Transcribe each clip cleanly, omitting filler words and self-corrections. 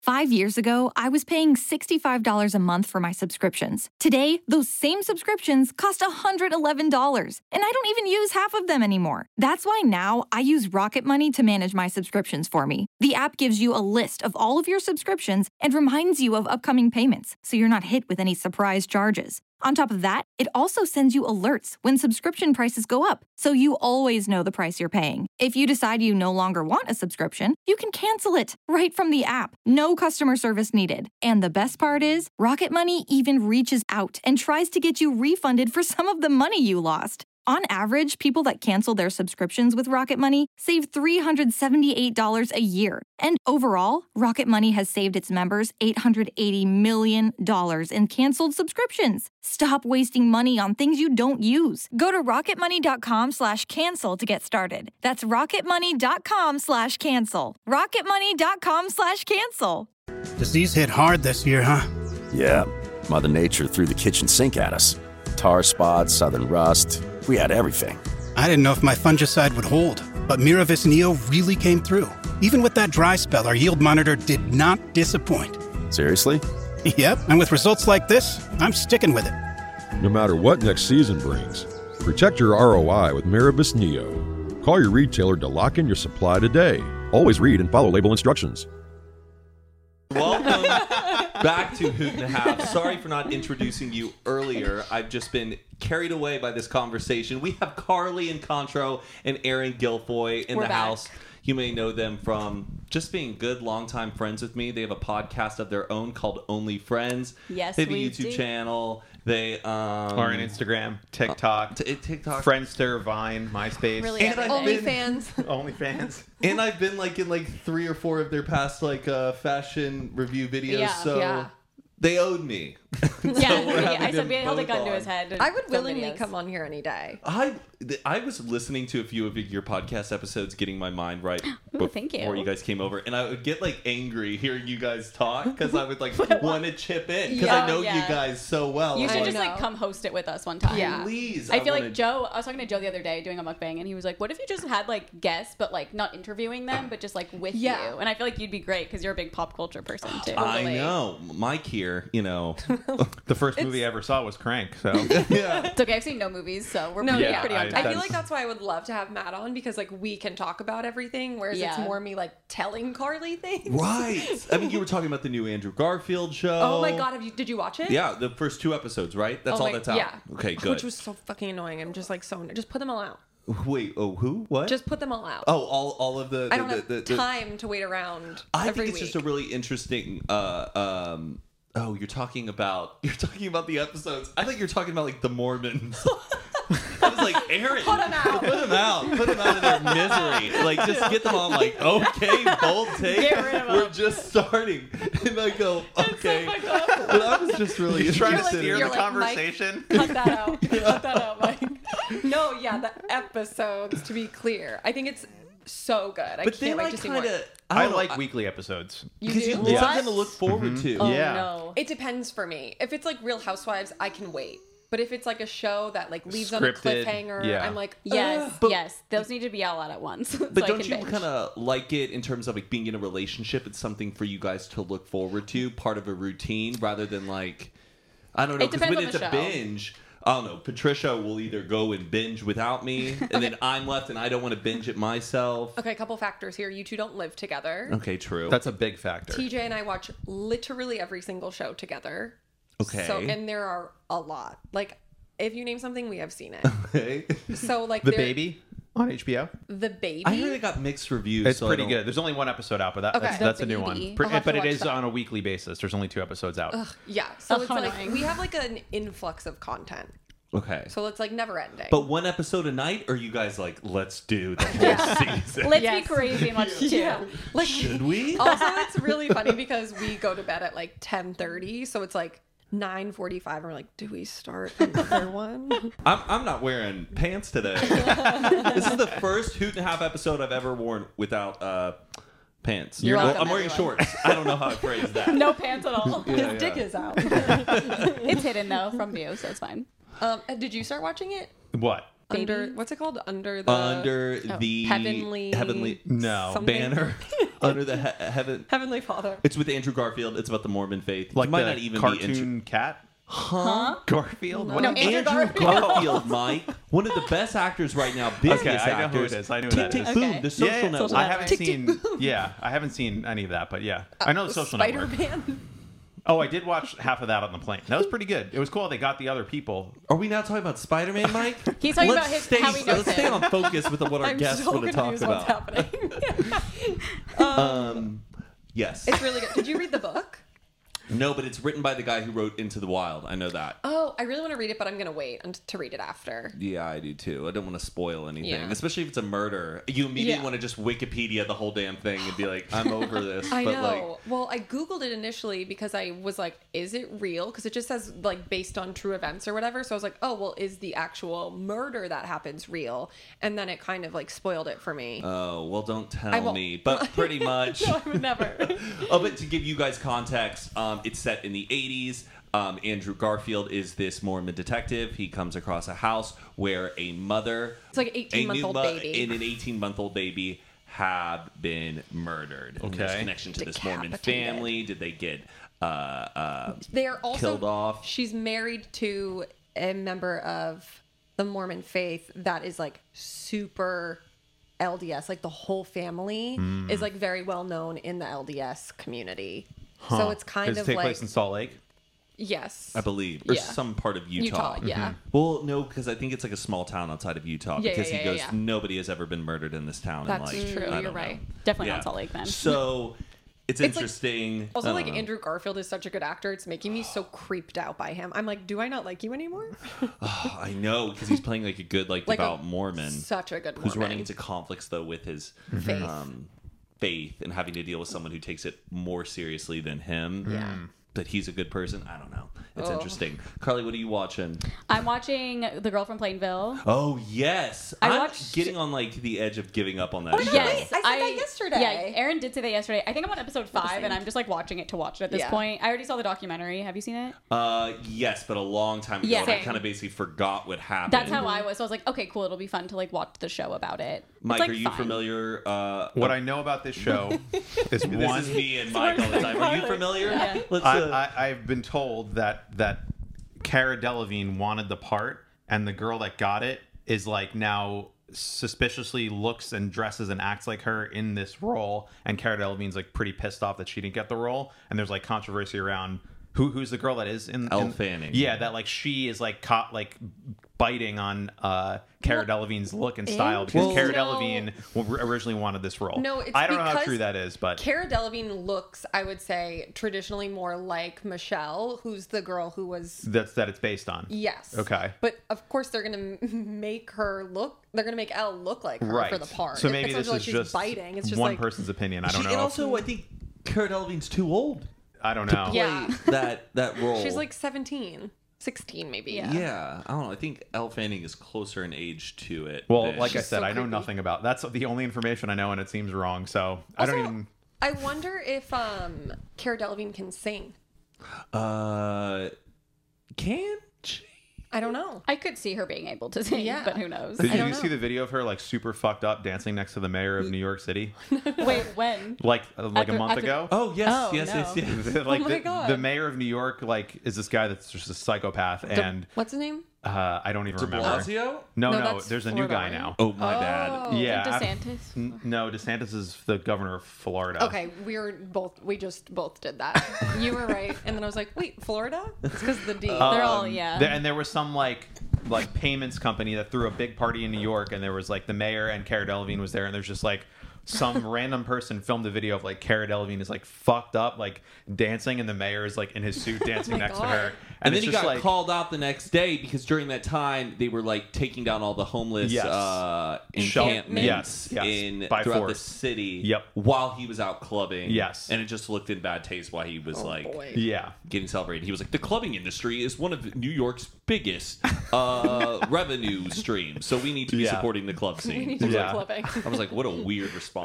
5 years ago, I was paying $65 a month for my subscriptions. Today, those same subscriptions cost $111, and I don't even use half of them anymore. That's why now I use Rocket Money to manage my subscriptions for me. The app gives you a list of all of your subscriptions and reminds you of upcoming payments, so you're not hit with any surprise charges. On top of that, it also sends you alerts when subscription prices go up, so you always know the price you're paying. If you decide you no longer want a subscription, you can cancel it right from the app. No customer service needed. And the best part is, Rocket Money even reaches out and tries to get you refunded for some of the money you lost. On average, people that cancel their subscriptions with Rocket Money save $378 a year. And overall, Rocket Money has saved its members $880 million in canceled subscriptions. Stop wasting money on things you don't use. Go to rocketmoney.com/cancel to get started. That's rocketmoney.com/cancel. rocketmoney.com/cancel. Disease hit hard this year, huh? Yeah, Mother Nature threw the kitchen sink at us. Tar spots, southern rust, we had everything. I didn't know if my fungicide would hold, but Miravis Neo really came through. Even with that dry spell, our yield monitor did not disappoint. Seriously? Yep, and with results like this, I'm sticking with it. No matter what next season brings, protect your ROI with Miravis Neo. Call your retailer to lock in your supply today. Always read and follow label instructions. Welcome back to Hoot and a Half. Sorry for not introducing you earlier. I've just been carried away by this conversation. We have Carly and Contro and Aaron Guilfoyle in the house. You may know them from just being good, longtime friends with me. They have a podcast of their own called Only Friends. Yes, they have a we YouTube do. channel. They are on Instagram, TikTok, Friendster, Vine, MySpace, Really, and OnlyFans. OnlyFans. And I've been like in like 3 or 4 of their past like fashion review videos. So they owed me. I said we held a gun to his head. I would willingly come on here any day. I was listening to a few of your podcast episodes, getting my mind right thank you. before you guys came over, and I would get like angry hearing you guys talk because I would like want to chip in because I know you guys so well. You should just like come host it with us one time. Yeah, please. I feel like Joe. I was talking to Joe the other day doing a mukbang, and he was like, "What if you just had like guests, but like not interviewing them, but just like with you?" And I feel like you'd be great because you're a big pop culture person too. I know, Mike here. You know, the first movie I ever saw was Crank. So yeah, it's okay. I've seen no movies, so we're pretty on time. I feel like that's why I would love to have Matt on because like we can talk about everything, whereas it's more me like telling Carly things. Right. I mean, you were talking about the new Andrew Garfield show. Oh my god, did you watch it? Yeah, the first 2 episodes, right? That's all that's out. Yeah. Okay, good. Which was so fucking annoying. I'm just like just put them all out. Wait, who? What? Just put them all out. Oh, all of the. I don't have time to wait around. I every think it's week. just a really interesting. You're talking about the episodes. I think you're talking about like the Mormons. I was like, Aaron, put them out. Put them out of their misery. Like, just get them on. Like, okay, bold take. Get rid of them. We're just starting, and I go, okay. But I was just really trying to interested steer in the conversation. Mike, cut that out. Cut that out, Mike. No, the episodes. To be clear, I think it's so good. I can't wait to see more. I like weekly episodes. Because you need something to look forward to. Oh, yeah. no. It depends for me. If it's like Real Housewives, I can wait. But if it's like a show that like leaves on a cliffhanger, I'm like, yes, those need to be all out at once. But don't you kind of like it in terms of like being in a relationship? It's something for you guys to look forward to, part of a routine, rather than like, I don't know, because when it's a binge, I don't know, Patricia will either go and binge without me, and then I'm left and I don't want to binge it myself. Okay, a couple factors here. You two don't live together. Okay, true. That's a big factor. TJ and I watch literally every single show together. Okay. So, and there are a lot. Like, if you name something, we have seen it. Okay. So, like, The Baby on HBO. The Baby. I heard it got mixed reviews. It's pretty good. There's only 1 episode out, but that's a new one. But it is on a weekly basis. There's only 2 episodes out. Yeah. So it's like we have like an influx of content. Okay. So it's like never ending. But 1 episode a night, or you guys like, let's do the whole season? Let's be crazy and watch 2. Like, should we? Also, it's really funny because we go to bed at like 10:30, so it's like 9:45, and we're like, do we start another one? I'm not wearing pants today. This is the first Hoot and a Half episode I've ever worn without pants. I'm wearing shorts. I don't know how I phrase that. No pants at all. His dick is out. It's hidden though from view, so it's fine. Did you start watching it? What? What's it called? Under the heavenly no banner. Under the Heavenly Father. It's with Andrew Garfield. It's about the Mormon faith. Like might the not even cartoon be cat. Huh? Garfield? No, Andrew Garfield, Mike. One of the best actors right now. Busiest I know actors. who it is. I know who that is. Boom, the Social Network. I haven't seen any of that, but yeah. I know the Social Network. Spider-Man. Oh, I did watch half of that on the plane. That was pretty good. It was cool. They got the other people. Are we now talking about Spider-Man, Mike? He's talking about how he knows Let's stay on focus with what our guests want to talk about. What's happening? Yes. It's really good. Did you read the book? No, but it's written by the guy who wrote Into the Wild. I know that. Oh, I really want to read it, but I'm going to wait to read it after. Yeah, I do too. I don't want to spoil anything, especially if it's a murder. You immediately want to just Wikipedia the whole damn thing and be like, I'm over this. I know. Well, I Googled it initially because I was like, is it real? Because it just says like based on true events or whatever. So I was like, oh, well, is the actual murder that happens real? And then it kind of like spoiled it for me. Oh, well, don't tell me. But pretty much. No, I would never. But to give you guys context, it's set in the 80s. Andrew Garfield is this Mormon detective. He comes across a house where a mother, it's like an 18-month-old baby, and an 18-month-old baby have been murdered. Okay, and there's connection to this Mormon family. Did they get they are also killed off? She's married to a member of the Mormon faith that is like super LDS. Like the whole family is like very well known in the LDS community. Huh. So it's kind of like... Does it take place in Salt Lake? Yes. I believe. Or some part of Utah. Yeah. Well, no, because I think it's like a small town outside of Utah. Because he goes, nobody has ever been murdered in this town. That's and like, true. You're right. Definitely not Salt Lake then. So... It's interesting. Like, also, like Andrew Garfield is such a good actor. It's making me so creeped out by him. I'm like, do I not like you anymore? Oh, I know, because he's playing like a good, like devout Mormon. Such a good Mormon. Who's running into conflicts, though, with his faith and having to deal with someone who takes it more seriously than him. Yeah. That he's a good person. I don't know. It's interesting. Carly, what are you watching? I'm watching The Girl from Plainville. Oh, yes. I'm getting on like the edge of giving up on that show. Yes. I said that yesterday. Yeah, Aaron did say that yesterday. I think I'm on episode 5 and I'm just like watching it to watch it at this point. I already saw the documentary. Have you seen it? Yes, but a long time ago. Yeah, I kind of basically forgot what happened. That's how I was. So I was like, okay, cool. It'll be fun to like watch the show about it. Mike, like, are you familiar? What I know about this show is one. This is me and Mike all the time. Are you familiar? Yeah. I've been told that Cara Delevingne wanted the part, and the girl that got it is like now suspiciously looks and dresses and acts like her in this role, and Cara Delevingne's like pretty pissed off that she didn't get the role, and there's like controversy around who's the girl that is in Elle Fanning. Yeah, that like she is like caught like biting on Cara Delevingne's look and style because Cara Delevingne originally wanted this role. No, it's I don't know how true that is, but Cara Delevingne looks, I would say, traditionally more like Michelle, who's the girl who was that it's based on. Yes. Okay. But of course they're gonna make her look. They're gonna make Elle look like her for the part. So maybe this like is she's just biting. It's just one like, person's opinion. I don't know. And also, I think Cara Delevingne's too old. I don't know. To play that role. She's like 17. 16 maybe. Yeah, I don't know. I think Elle Fanning is closer in age to it. Well, like I said, I know nothing about. That's the only information I know, and it seems wrong. So also, I don't even. I wonder if Cara Delevingne can sing. Can she? I don't know. I could see her being able to sing, but who knows? Did you see the video of her like super fucked up dancing next to the mayor of New York City? Wait, when? Like a month ago? Oh yes, yes. Like oh my God. The mayor of New York like is this guy that's just a psychopath, and what's his name? I don't even remember. Blasio? No, there's a new guy now. Oh, my bad. Yeah. DeSantis? No, DeSantis is the governor of Florida. Okay, we just both did that. You were right. And then I was like, wait, Florida? It's because of the D. They're all, and there was some like payments company that threw a big party in New York, and there was like the mayor and Cara Delevingne was there, and there's just like some random person filmed a video of like Cara Delevingne is like fucked up, like dancing, and the mayor is like in his suit dancing next to her. And then he got called out the next day because during that time they were like taking down all the homeless encampments throughout the city while he was out clubbing. Yes. And it just looked in bad taste why he was getting celebrated. He was like, the clubbing industry is one of New York's biggest revenue streams, so we need to be supporting the club scene. We need to be clubbing. I was like, what a weird response.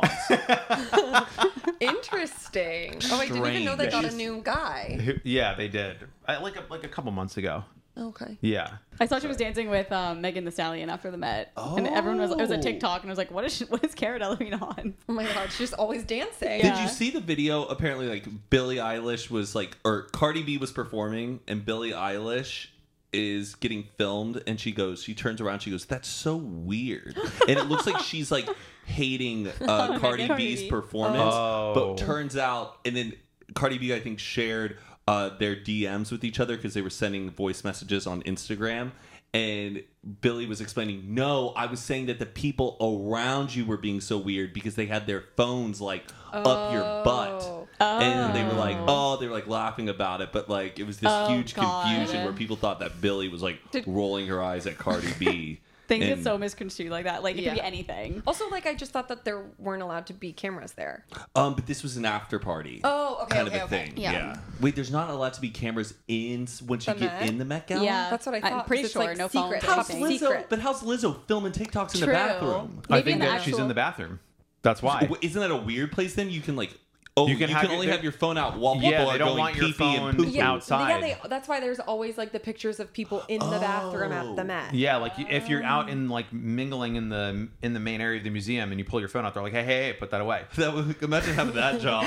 Interesting. Oh, I didn't even know they got a new guy. Yeah, they did. Like a couple months ago. Okay. Yeah. I saw she was dancing with Megan Thee Stallion after the Met, and everyone was. It was a TikTok, and I was like, "What is Cara Delevingne on?" Oh my god, she's always dancing. Did you see the video? Apparently, like Billie Eilish was like, or Cardi B was performing, and Billie Eilish is getting filmed, and she turns around, she goes, "That's so weird," and it looks like she's like hating Cardi B's performance, but turns out, and then Cardi B, I think, shared their DMs with each other because they were sending voice messages on Instagram. And Billy was explaining, no, I was saying that the people around you were being so weird because they had their phones like up your butt. And they were like laughing about it. But like it was this huge confusion where people thought that Billy was like rolling her eyes at Cardi B. Things get so misconstrued like that. Like, it could be anything. Also, like, I just thought that there weren't allowed to be cameras there. But this was an after party. Oh, okay, kind of a thing. Yeah. Wait, there's not allowed to be cameras once you get in the Met Gala? Yeah. That's what I thought. I'm pretty sure. Like no secret. phones. But how's Lizzo filming TikToks in the bathroom? I think that she's in the bathroom. That's why. Isn't that a weird place then? You can like... Oh, you can only have your phone out while people are they don't going want your pee-pee and phone pooping. outside. Yeah, that's why there's always like the pictures of people in the bathroom at the Met. Yeah, like if you're out and like mingling in the main area of the museum and you pull your phone out, they're like, hey, put that away. Imagine having that job.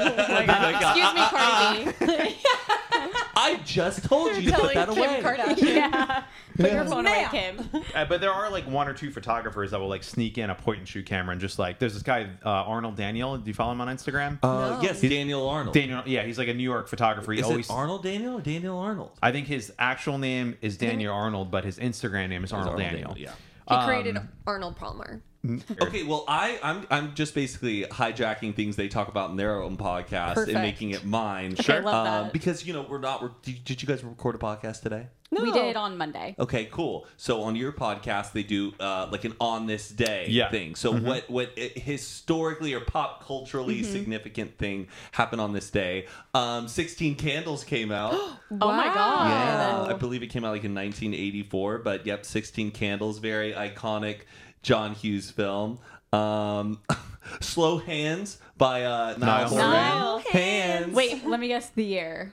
Excuse me, Cardi B. I just told you to put that Kim away. Kardashian. Yeah. Put your phone away, Kim. But there are like one or two photographers that will like sneak in a point and shoot camera and just like, there's this guy Arnold Daniel. Do you follow him on Instagram? Yes, Daniel Arnold. Daniel, yeah, he's like a New York photographer. Is it Arnold Daniel or Daniel Arnold? I think his actual name is Daniel Arnold, but his Instagram name is Arnold Daniel. Yeah. He created Arnold Palmer. Okay, well, I'm just basically hijacking things they talk about in their own podcast and making it mine. Sure, I love that. Because did you guys record a podcast today? No. We did on Monday. Okay, cool. So on your podcast, they do like an on this day thing. So what historically or pop culturally significant thing happened on this day? 16 Candles came out. Oh my god! Yeah, I believe it came out like in 1984. But yep, 16 Candles, very iconic John Hughes film. Slow Hands by Niall Horan. Niall Hands. Wait, let me guess the year.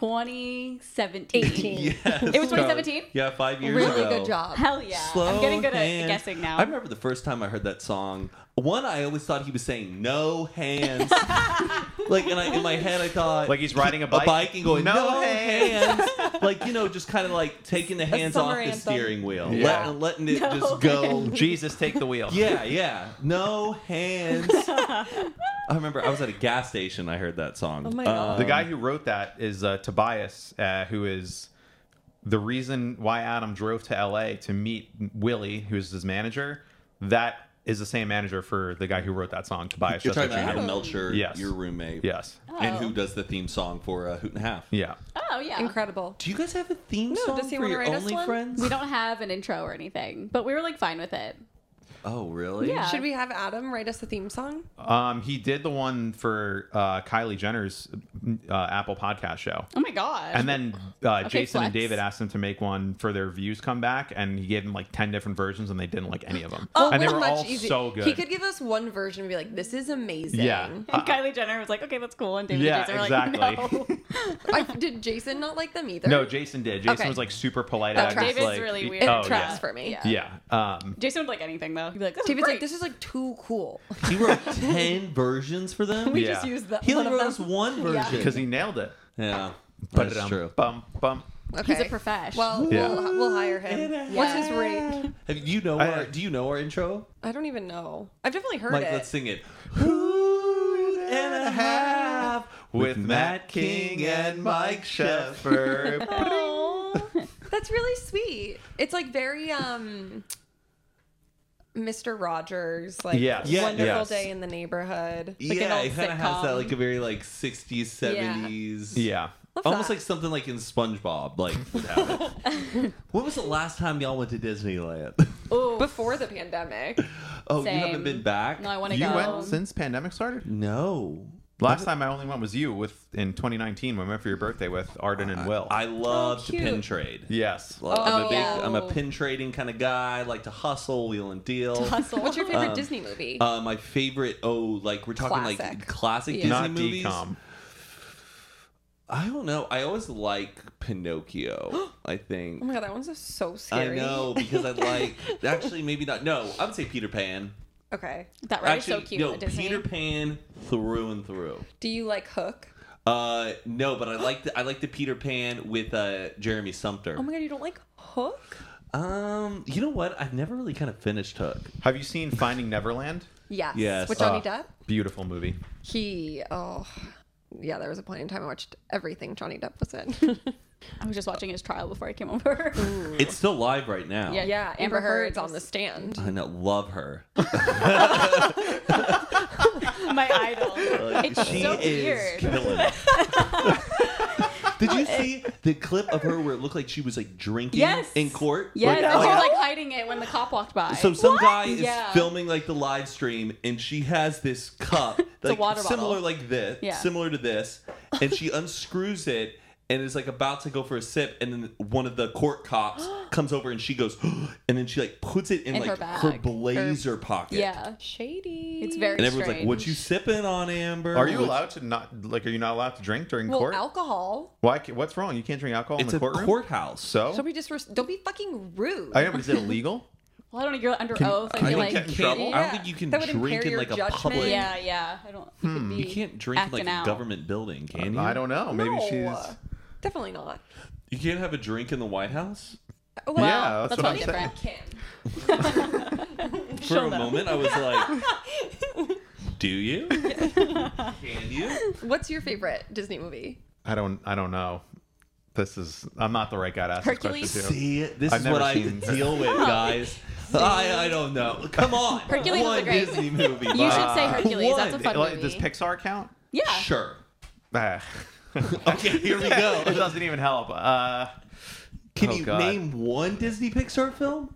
2017. 18. Yes. It was 2017? Yeah, 5 years Really ago. good job. Hell yeah. Slow I'm getting good hands. at guessing now. I remember the first time I heard that song. One, I always thought he was saying no hands. Like, and in my head, I thought Like he's riding a bike? and going, No no hands. hands. Like, just kind of like taking the hands off summer the anthem. steering wheel. Yeah. Letting it just go. Jesus, take the wheel. Yeah. No hands. I remember I was at a gas station. I heard that song. Oh my God. The guy who wrote that is Tobias, who is the reason why Adam drove to LA to meet Willie, who's his manager. That is the same manager for the guy who wrote that song, Tobias. You're talking about Jr. Adam Melcher, Yes. your roommate. Yes. And who does the theme song for Hoot and a Half. Yeah. Oh, yeah. Incredible. Do you guys have a theme song does he for wanna your write us one? OnlyFriends? We don't have an intro or anything, but we were like fine with it. Oh, really? Yeah. Should we have Adam write us a theme song? He did the one for Kylie Jenner's Apple podcast show. Oh my gosh. And then Jason and flex. David asked him to make one for their views come back, and he gave them like 10 different versions, and they didn't like any of them. Oh, and they we're were much all easier. so good. He could give us one version and be like, "This is amazing." Yeah. And Kylie Jenner was like, okay, that's cool. And David Yeah, and Jason were exactly. like, no. Did Jason not like them either? No, Jason did. Jason Okay. was like super polite. That about it. tracks. Just, David's like, really weird. It Oh, tracks yeah. for me. Yeah. Jason would like anything, though. He'd be like, this is David's great. like, "This is like too cool." He wrote 10 versions for them? We Yeah. just used that. He one only of wrote them. us one version. Because he nailed it. Yeah, that's true. Bum, bum. Okay. He's a profesh. Well, Yeah. we'll hire him. What's his rate? Do you know our intro? I don't even know. I've definitely heard Mike, it. let's sing it. Hoot and a half with Matt King and Mike Sheffer. That's really sweet. It's like very Mr. Rogers, like Yes. Yeah, Wonderful yes. Day in the Neighborhood. Like an Yeah, old it kind of has that sitcom. like a very like 60s, 70s. Yeah. Love Almost that. like something like in SpongeBob, like would have it. When was the last time y'all went to Disneyland? Ooh. Before the pandemic. Oh, Same. you haven't been back? No, I want to You go. went since pandemic started? No. Last time I only went was you in 2019 when we went for your birthday with Arden and Will. I love to cute. pin trade. Yes. I'm a pin trading kind of guy. I like to hustle, wheel and deal. Hustle. What's your favorite Disney movie? My favorite, like we're talking like Classic. classic Yeah. Disney Not movies. DCOM. I don't know. I always like Pinocchio. I think. Oh my god, that one's just so I scary. know, because I like. Actually, maybe not. No, I would say Peter Pan. Okay. That ride is so Actually, cute no, at Disney. Peter Pan through and through. Do you like Hook? No, but I like the Peter Pan with Jeremy Sumpter. Oh my god, you don't like Hook? You know what? I've never really kind of finished Hook. Have you seen Finding Neverland? Yes. Yes. With Johnny Depp? Beautiful movie. Yeah, there was a point in time I watched everything Johnny Depp was in. I was just watching his trial before I came over. It's still live right now. Yeah. Yeah, Amber Amber Heard's Heard on the stand. I know, love her. My idol. It's she so is weird. killing it. Did you see the clip of her where it looked like she was like drinking in court? Yes, Like, and she was like hiding it when the cop walked by. So some guy is Yeah. filming like the live stream, and she has this cup, like a water similar bottle. like this, Yeah. similar to this, and she unscrews it and is like about to go for a sip, and then one of the court cops comes over and she goes, and then she like puts it in In like her her bag. blazer pocket. Yeah. Shady. It's very And everyone's like, strange. "What you sipping on, Amber?" Are you What- allowed to not like? Are you not allowed to drink during Well, court? alcohol. Why? What's wrong? You can't drink alcohol It's in a the courtroom. courthouse. So So we just don't be fucking rude. I know, but is it illegal? Well, I don't know. You're under oath. I I feel don't like think you can. I don't think you can That would drink impair in your like a judgment. public. Yeah. I don't. You could be You can't drink in like acting a out. government building, can you? I don't know. Maybe No, she's. definitely not. You can't have a drink in the White House. Well, Yeah, that's what I'm probably saying. different. For a moment, I was like, "Do you? Can you?" What's your favorite Disney movie? I don't know. I'm not the right guy to ask Hercules? this question to. See, this I've is what never I seen- deal with, guys. I don't know. Come on, Hercules is one a great Disney movie. You should say Hercules. That's a One. fun Like, movie. does Pixar count? Yeah. Sure. Ah. Okay, here we go. It doesn't even help. Can Oh, you God. name one Disney Pixar film?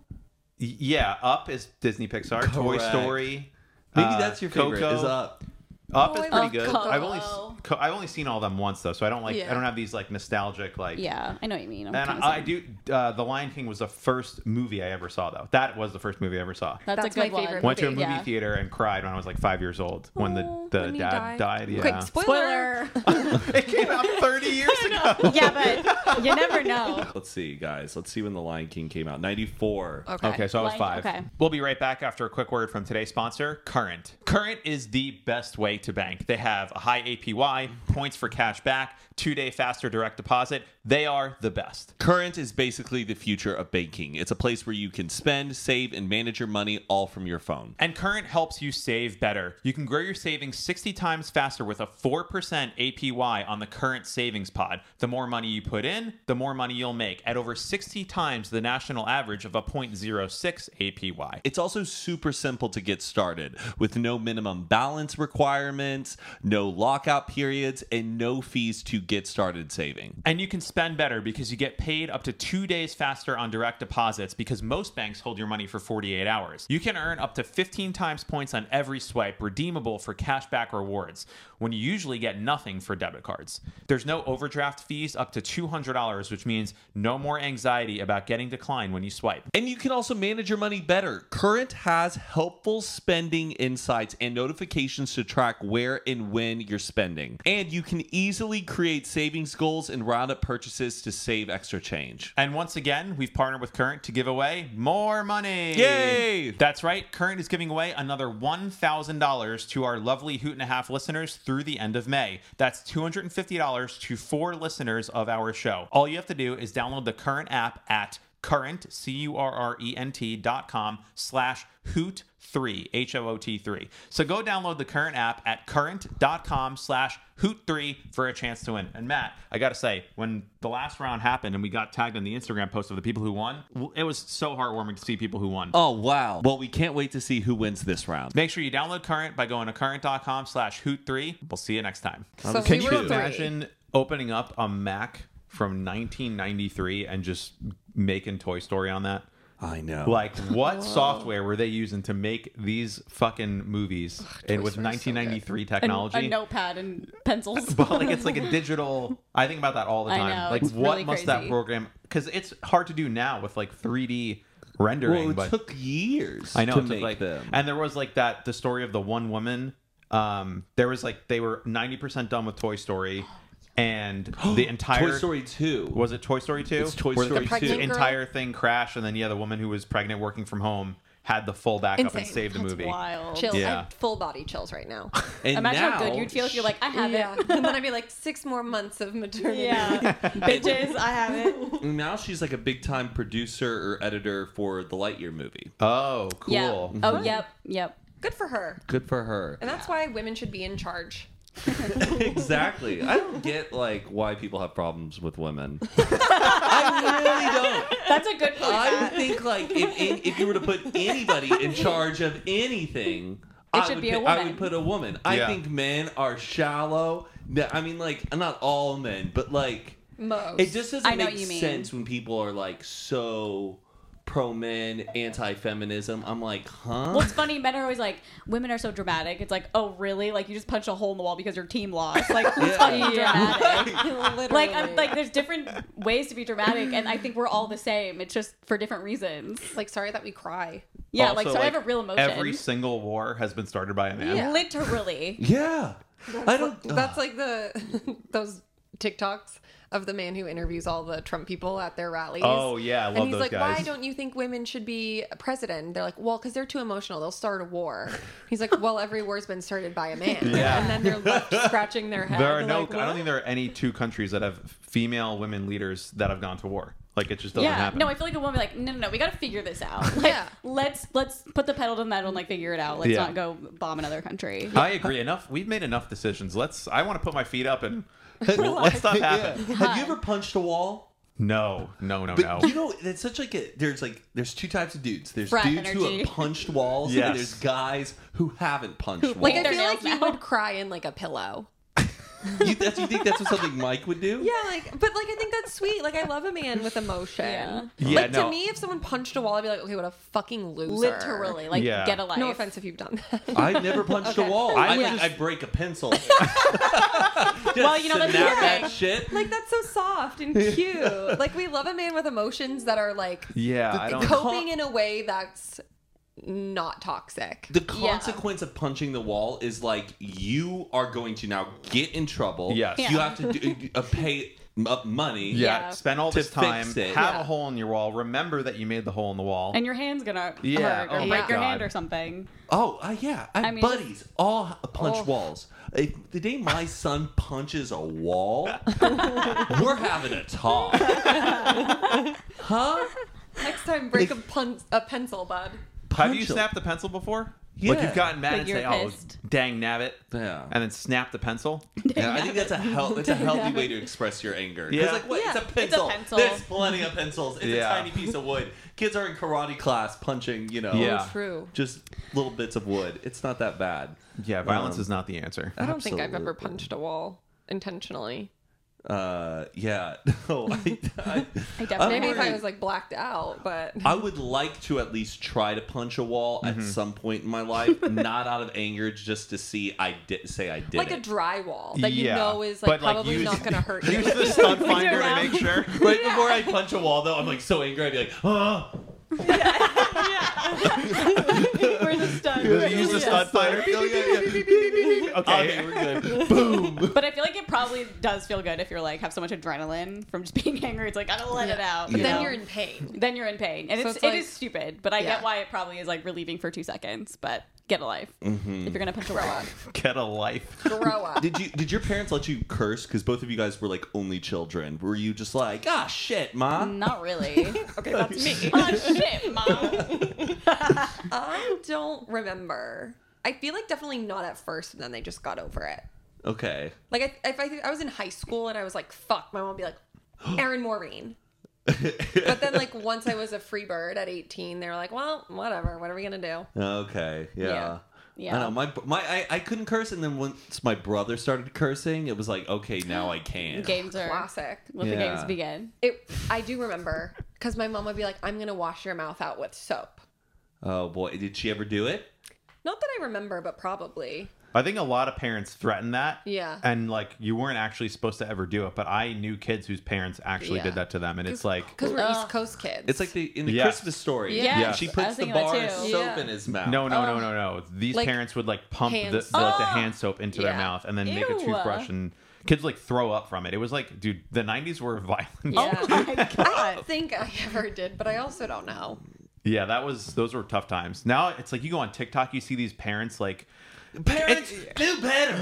Yeah, Up is Disney Pixar. Toy Correct. Story. Maybe that's your favorite. Coco. Is Up. Up Oh, is I pretty love good. Coco. I've only seen all of them once though, so I don't like. Yeah. I don't have these like nostalgic like. Yeah, I know what you mean. I'm And kinda I same. do. The Lion King was the first movie I ever saw though. That was the first movie I ever saw. That's That's a good my one. favorite Went to a movie, movie yeah. theater and cried when I was like 5 years old when Oh, the when he dad died. Yeah. Quick spoiler. Spoiler. It came out 30 years ago. Yeah, but you never know. Let's see, guys. Let's see when The Lion King came out. 94. Okay, so I was Lion- 5. okay. We'll be right back after a quick word from today's sponsor, Current. Current is the best way to bank. They have a high APY, points for cash back, 2-day faster direct deposit. They are the best. Current is basically the future of banking. It's a place where you can spend, save, and manage your money all from your phone. And Current helps you save better. You can grow your savings 60 times faster with a 4% APY on the Current Savings Pod. The more money you put in, the more money you'll make at over 60 times the national average of a 0.06 APY. It's also super simple to get started with no minimum balance requirements, no lockout periods, and no fees to get started saving. And you can spend better because you get paid up to 2 days faster on direct deposits because most banks hold your money for 48 hours. You can earn up to 15 times points on every swipe, redeemable for cashback rewards, when you usually get nothing for debit cards. There's no overdraft fees up to $200, which means no more anxiety about getting declined when you swipe. And you can also manage your money better. Current has helpful spending insights and notifications to track where and when you're spending. And you can easily create savings goals and round up purchases to save extra change. And once again, we've partnered with Current to give away more money. Yay! That's right. Current is giving away another $1,000 to our lovely Hoot and a Half listeners through the end of May. That's $250 to 4 listeners of our show. All you have to do is download the Current app at current, current.com/hoot3, HOOT3. So go download the Current app at current.com/hoot3 for a chance to win. And Matt, I got to say, when the last round happened and we got tagged on the Instagram post of the people who won, it was so heartwarming to see people who won. Oh, wow. Well, we can't wait to see who wins this round. Make sure you download Current by going to current.com/hoot3. We'll see you next time. So Can we you were 3. imagine opening up a Mac from 1993 and just making Toy Story on that? I know. Like, what software were they using to make these fucking movies and with Story's so 1993 A technology? notepad and pencils. But like, it's like a digital. I think about that all the I time. know, Like, it's what really must that crazy. program? Because it's hard to do now with like 3D rendering. well, it but took years I know to it took make like them. and there was like the story of the one woman. There was like they were 90% done with Toy Story. and the entire Toy Story 2. Was it Toy Story 2? It's Toy Where Story the 2. pregnant girl? entire thing crashed, and then the woman who was pregnant working from home had the full backup and Insane. saved the That's movie. wild. Chills. I Yeah. have full body chills right now. And Imagine now, how good you'd feel if you're like, I have Yeah. it. And then I'd be like 6 more months of maternity. Yeah. Bitches, I have it. now she's like a big time producer or editor for the Lightyear movie. Oh, cool. Yeah. Oh, yep. Good for her. Good for her. And that's why women should be in charge. Exactly. I don't get like why people have problems with women. I really don't. That's a good point. I think like if you were to put anybody in charge of anything, should be a I woman. would put a woman. I Yeah. think men are shallow. I mean, like not all men, but like Most. it just doesn't I know make what you mean. sense when people are like so pro men, anti feminism. I'm like, huh? Well, it's funny. Men are always like, women are so dramatic. It's like, oh, really? Like, you just punched a hole in the wall because your team lost. Like, who's fucking dramatic? Literally. Like, I'm like, there's different ways to be dramatic, and I think we're all the same. It's just for different reasons. like, sorry that we cry. Yeah, Also, like, so I have a real emotion. Every single war has been started by a man. Yeah. Literally. Yeah. I don't. That's like those TikToks of the man who interviews all the Trump people at their rallies. Oh, yeah, I love And he's those like, guys. why don't you think women should be president? They're like, well, because they're too emotional. They'll start a war. He's like, well, every war's been started by a man. Yeah. And then they're left scratching their head. There are no. like, I don't what? think there are any two countries that have female women leaders that have gone to war. Like it just doesn't Yeah. happen. No, I feel like a woman be like, no, we got to figure this out. Like, Yeah. let's put the pedal to the metal and like figure it out. Let's Yeah. not go bomb another country. I agree. Enough. We've made enough decisions. I want to put my feet up and let stuff happen. Have you ever punched a wall? No. But you know, it's such like there's two types of dudes. There's Frat dudes who energy. have punched walls, Yes. and there's guys who haven't punched walls. Like, I their feel nails like you now. would cry in like a pillow. you think that's what something Mike would do? Yeah, but I think that's sweet. Like, I love a man with emotion. Yeah. Yeah, Like, no. to me, if someone punched a wall, I'd be like, okay, what a fucking loser. Literally. Like, Yeah. get a life. No offense if you've done that. I've never punched a Okay. wall. I I would like just- I break a pencil. Well, you know, that's snap the that thing. shit. Like, that's so soft and cute. Like, we love a man with emotions that are like Yeah, I don't. coping in a way that's not toxic. The consequence of punching the wall is like you are going to now get in trouble. Yes. You have to pay money. Yeah, Yeah. spend all To this time, fix it. have Yeah. a hole in your wall. Remember that you made the hole in the wall. And your hand's gonna Yeah. hurt or Oh break my your God. hand or something. Oh, yeah. I have I mean, buddies all punch walls. If the day my son punches a wall, we're having a talk. Huh? Next time, break a pencil, bud. Have you Punch 'em. snapped the pencil before? Yeah. Like you've gotten mad Like and you're say, "Oh, pissed. dang nabbit," Yeah. and then snap the pencil. Yeah, I think that's a healthy way to express your anger. 'Cause, Yeah. like, what? Yeah. It's a pencil. pencil. There's plenty of pencils. It's Yeah. a tiny piece of wood. Kids are in karate class punching, Yeah. True. just little bits of wood. It's not that bad. Yeah, violence is not the answer. I don't think I've ever Absolutely. punched a wall intentionally. Yeah. No, I definitely Maybe if I worried. was like blacked out, but I would like to at least try to punch a wall Mm-hmm. at some point in my life, not out of anger, just to see I did like a it. drywall that you Yeah, know is like but, like, probably use- not going to hurt you. Use the stud finder to make sure. Right before I punch a wall, though, I'm like so angry. I'd be like, oh. Where's the stud? Use the stud finder. Okay. Okay, we're good. Boom. But I feel like it probably does feel good if you're like have so much adrenaline from just being angry. It's like I gotta let it out. But you then know? you're in pain. Then you're in pain, and So it it's like- is stupid. But I Yeah. get why it probably is like relieving for 2 seconds. But get a life if you're gonna punch a wall. Get a life. Grow up. Did your parents let you curse? Because both of you guys were like only children. Were you just like, ah, shit, ma? Not really. Okay, that's me. Oh shit, mom. I don't remember. I feel like definitely not at first, and then they just got over it. Okay. Like if I was in high school and I was like, "Fuck," my mom would be like, "Aaron Maureen." But then, like once I was a free bird at 18, they were like, "Well, whatever. What are we gonna do?" Okay. Yeah. Yeah. I know I couldn't curse, and then once my brother started cursing, it was like, okay, now I can. Games are Classic. let the Yeah. games begin. I do remember because my mom would be like, "I'm gonna wash your mouth out with soap." Oh boy, did she ever do it? Not that I remember, but probably. I think a lot of parents threaten that. Yeah. And like you weren't actually supposed to ever do it, but I knew kids whose parents actually Yeah. did that to them, and it's like, Because we're East Coast kids. It's like in the Yeah. Christmas story. Yeah. She I puts was the thinking that bar of too. soap Yeah. in his mouth. no. These Like parents would like pump hand the soap. hand soap into their Yeah. mouth and then make a Ew. toothbrush and kids like throw up from it. It was like, dude, the 90s were violent. Yeah. Oh my I god. don't think I ever did, but I also don't know. Yeah, those were tough times. Now it's like you go on TikTok, you see these parents like, Parents, do better.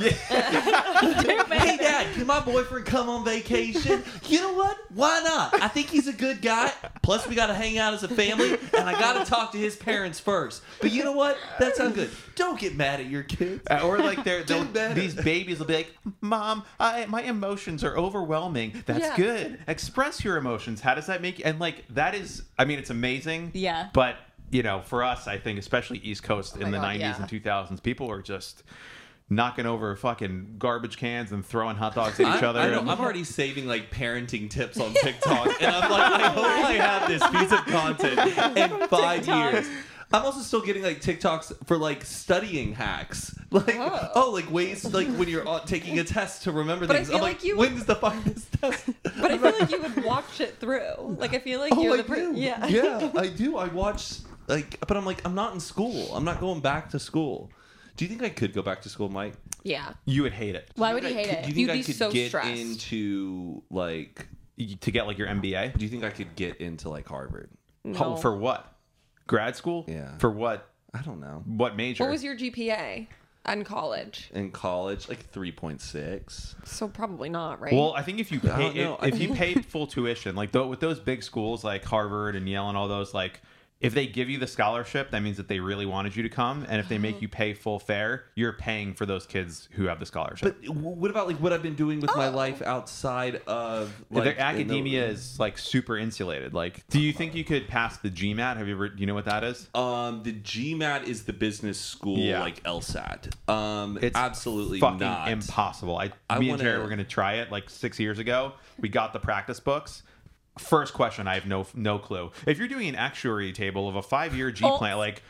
Hey, Dad, can my boyfriend come on vacation? You know what? Why not? I think he's a good guy. Plus, we got to hang out as a family, and I got to talk to his parents first. But you know what? That sounds good. Don't get mad at your kids. or like Do better. these babies will be like, Mom, my emotions are overwhelming. That's Yeah. good. Express your emotions. How does that make you? And like that is, I mean, it's amazing. Yeah. But you know, for us, I think especially East Coast in my the God, 90s yeah. and 2000s, people were just knocking over fucking garbage cans and throwing hot dogs at each other. I know, I'm already saving like parenting tips on TikTok, and I'm like, I hope I have this piece of content in 5 years. I'm also still getting like TikToks for like studying hacks, like like ways like when you're taking a test to remember But I Oh, things. feel I'm like like, you- when's the fucking test? But I feel like you would watch it through. Like I feel like you're the person. Yeah. Yeah, I do. I watch like, but I'm like, I'm not in school. I'm not going back to school. Do you think I could go back to school, Mike? Yeah. You would hate it. Why would you hate Do you it? think You'd I be could so get stressed. into like? To get like your MBA. Do you think I could get into like Harvard? No. For what? Grad school? Yeah. For what? I don't know. What major? What was your GPA in college? In college, like 3.6. So probably not, right? Well, I think if you I don't pay know. if you paid full tuition, like with those big schools like Harvard and Yale and all those, like if they give you the scholarship, that means that they really wanted you to come. And if they make you pay full fare, you're paying for those kids who have the scholarship. But what about like what I've been doing with my life outside of like Their academia is like super insulated. Like, do you think you could pass the GMAT? Have you ever? Do you know what that is? The GMAT is the business school Yeah. like LSAT. It's Absolutely fucking not impossible. Me I and wanna- Jared were gonna try it like 6 years ago. We got the practice books. First question, I have no clue. If you're doing an actuary table of a 5-year G plan, like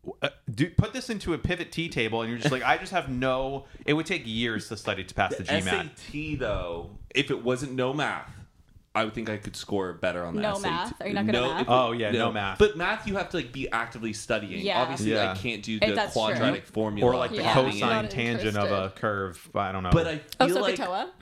put this into a pivot T table, and you're just like, I just have no. It would take years to study to pass the GMAT. SAT though, if it wasn't no math, I would think I could score better on the No SAT. math? Are you not good at math? Oh, yeah, no math. But math, you have to like be actively studying. Yeah. Obviously, Yeah. I can't do the That's true. quadratic formula Or like the Yeah. copying cosine it. tangent of a curve. I don't know. But I Oh, feel so like Katoa?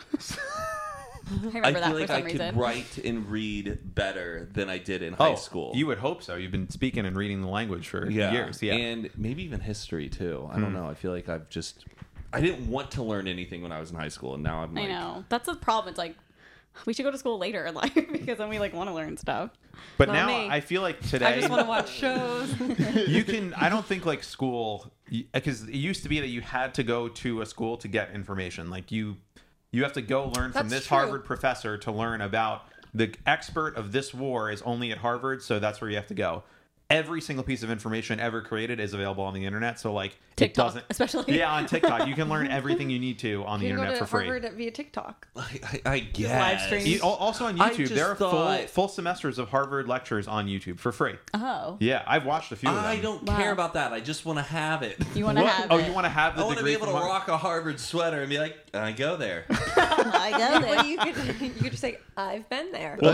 I I remember that feel for like some I could reason. write and read better than I did in high school. You would hope so. You've been speaking and reading the language for years. Yeah. And maybe even history too. I don't know. I feel like I didn't want to learn anything when I was in high school, and now I'm like, I know. That's the problem. It's like we should go to school later in life because then we like want to learn stuff. But Not now me. I feel like today I just want to watch shows. you can. I don't think like school, because it used to be that you had to go to a school to get information. Like you have to go learn from That's this true. Harvard professor to learn about the expert of this war is only at Harvard, so that's where you have to go. Every single piece of information ever created is available on the internet. So like TikTok, it doesn't, especially. yeah, on TikTok you can learn everything you need to on the You can go internet to for free. Harvard via TikTok. I guess. live stream. Also on I YouTube, just there are thought- full semesters of Harvard lectures on YouTube for free. Oh. Yeah, I've watched a few of them. I don't care about that. I just want to have it. You want to What? have Oh, it. you want to have the I want to degree be able to from Har- rock a Harvard sweater and be like, I go there. I go there. Well, you could just say, I've been there. Well,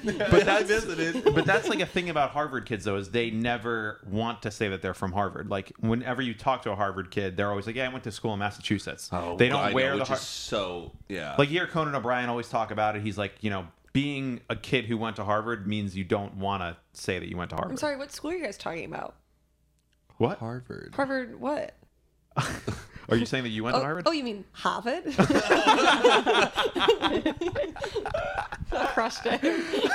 but that's like a thing about Harvard kids though, is they never want to say that they're from Harvard. Like whenever you talk to a Harvard kid, they're always like, "Yeah, I went to school in Massachusetts." They don't I know, wear the which is so yeah. like you hear Conan O'Brien always talk about it. He's like, being a kid who went to Harvard means you don't want to say that you went to Harvard. I'm sorry, what school are you guys talking about? What? Harvard. Harvard what? Are you saying that you went to Harvard? Oh, you mean Harvard? Crushed it.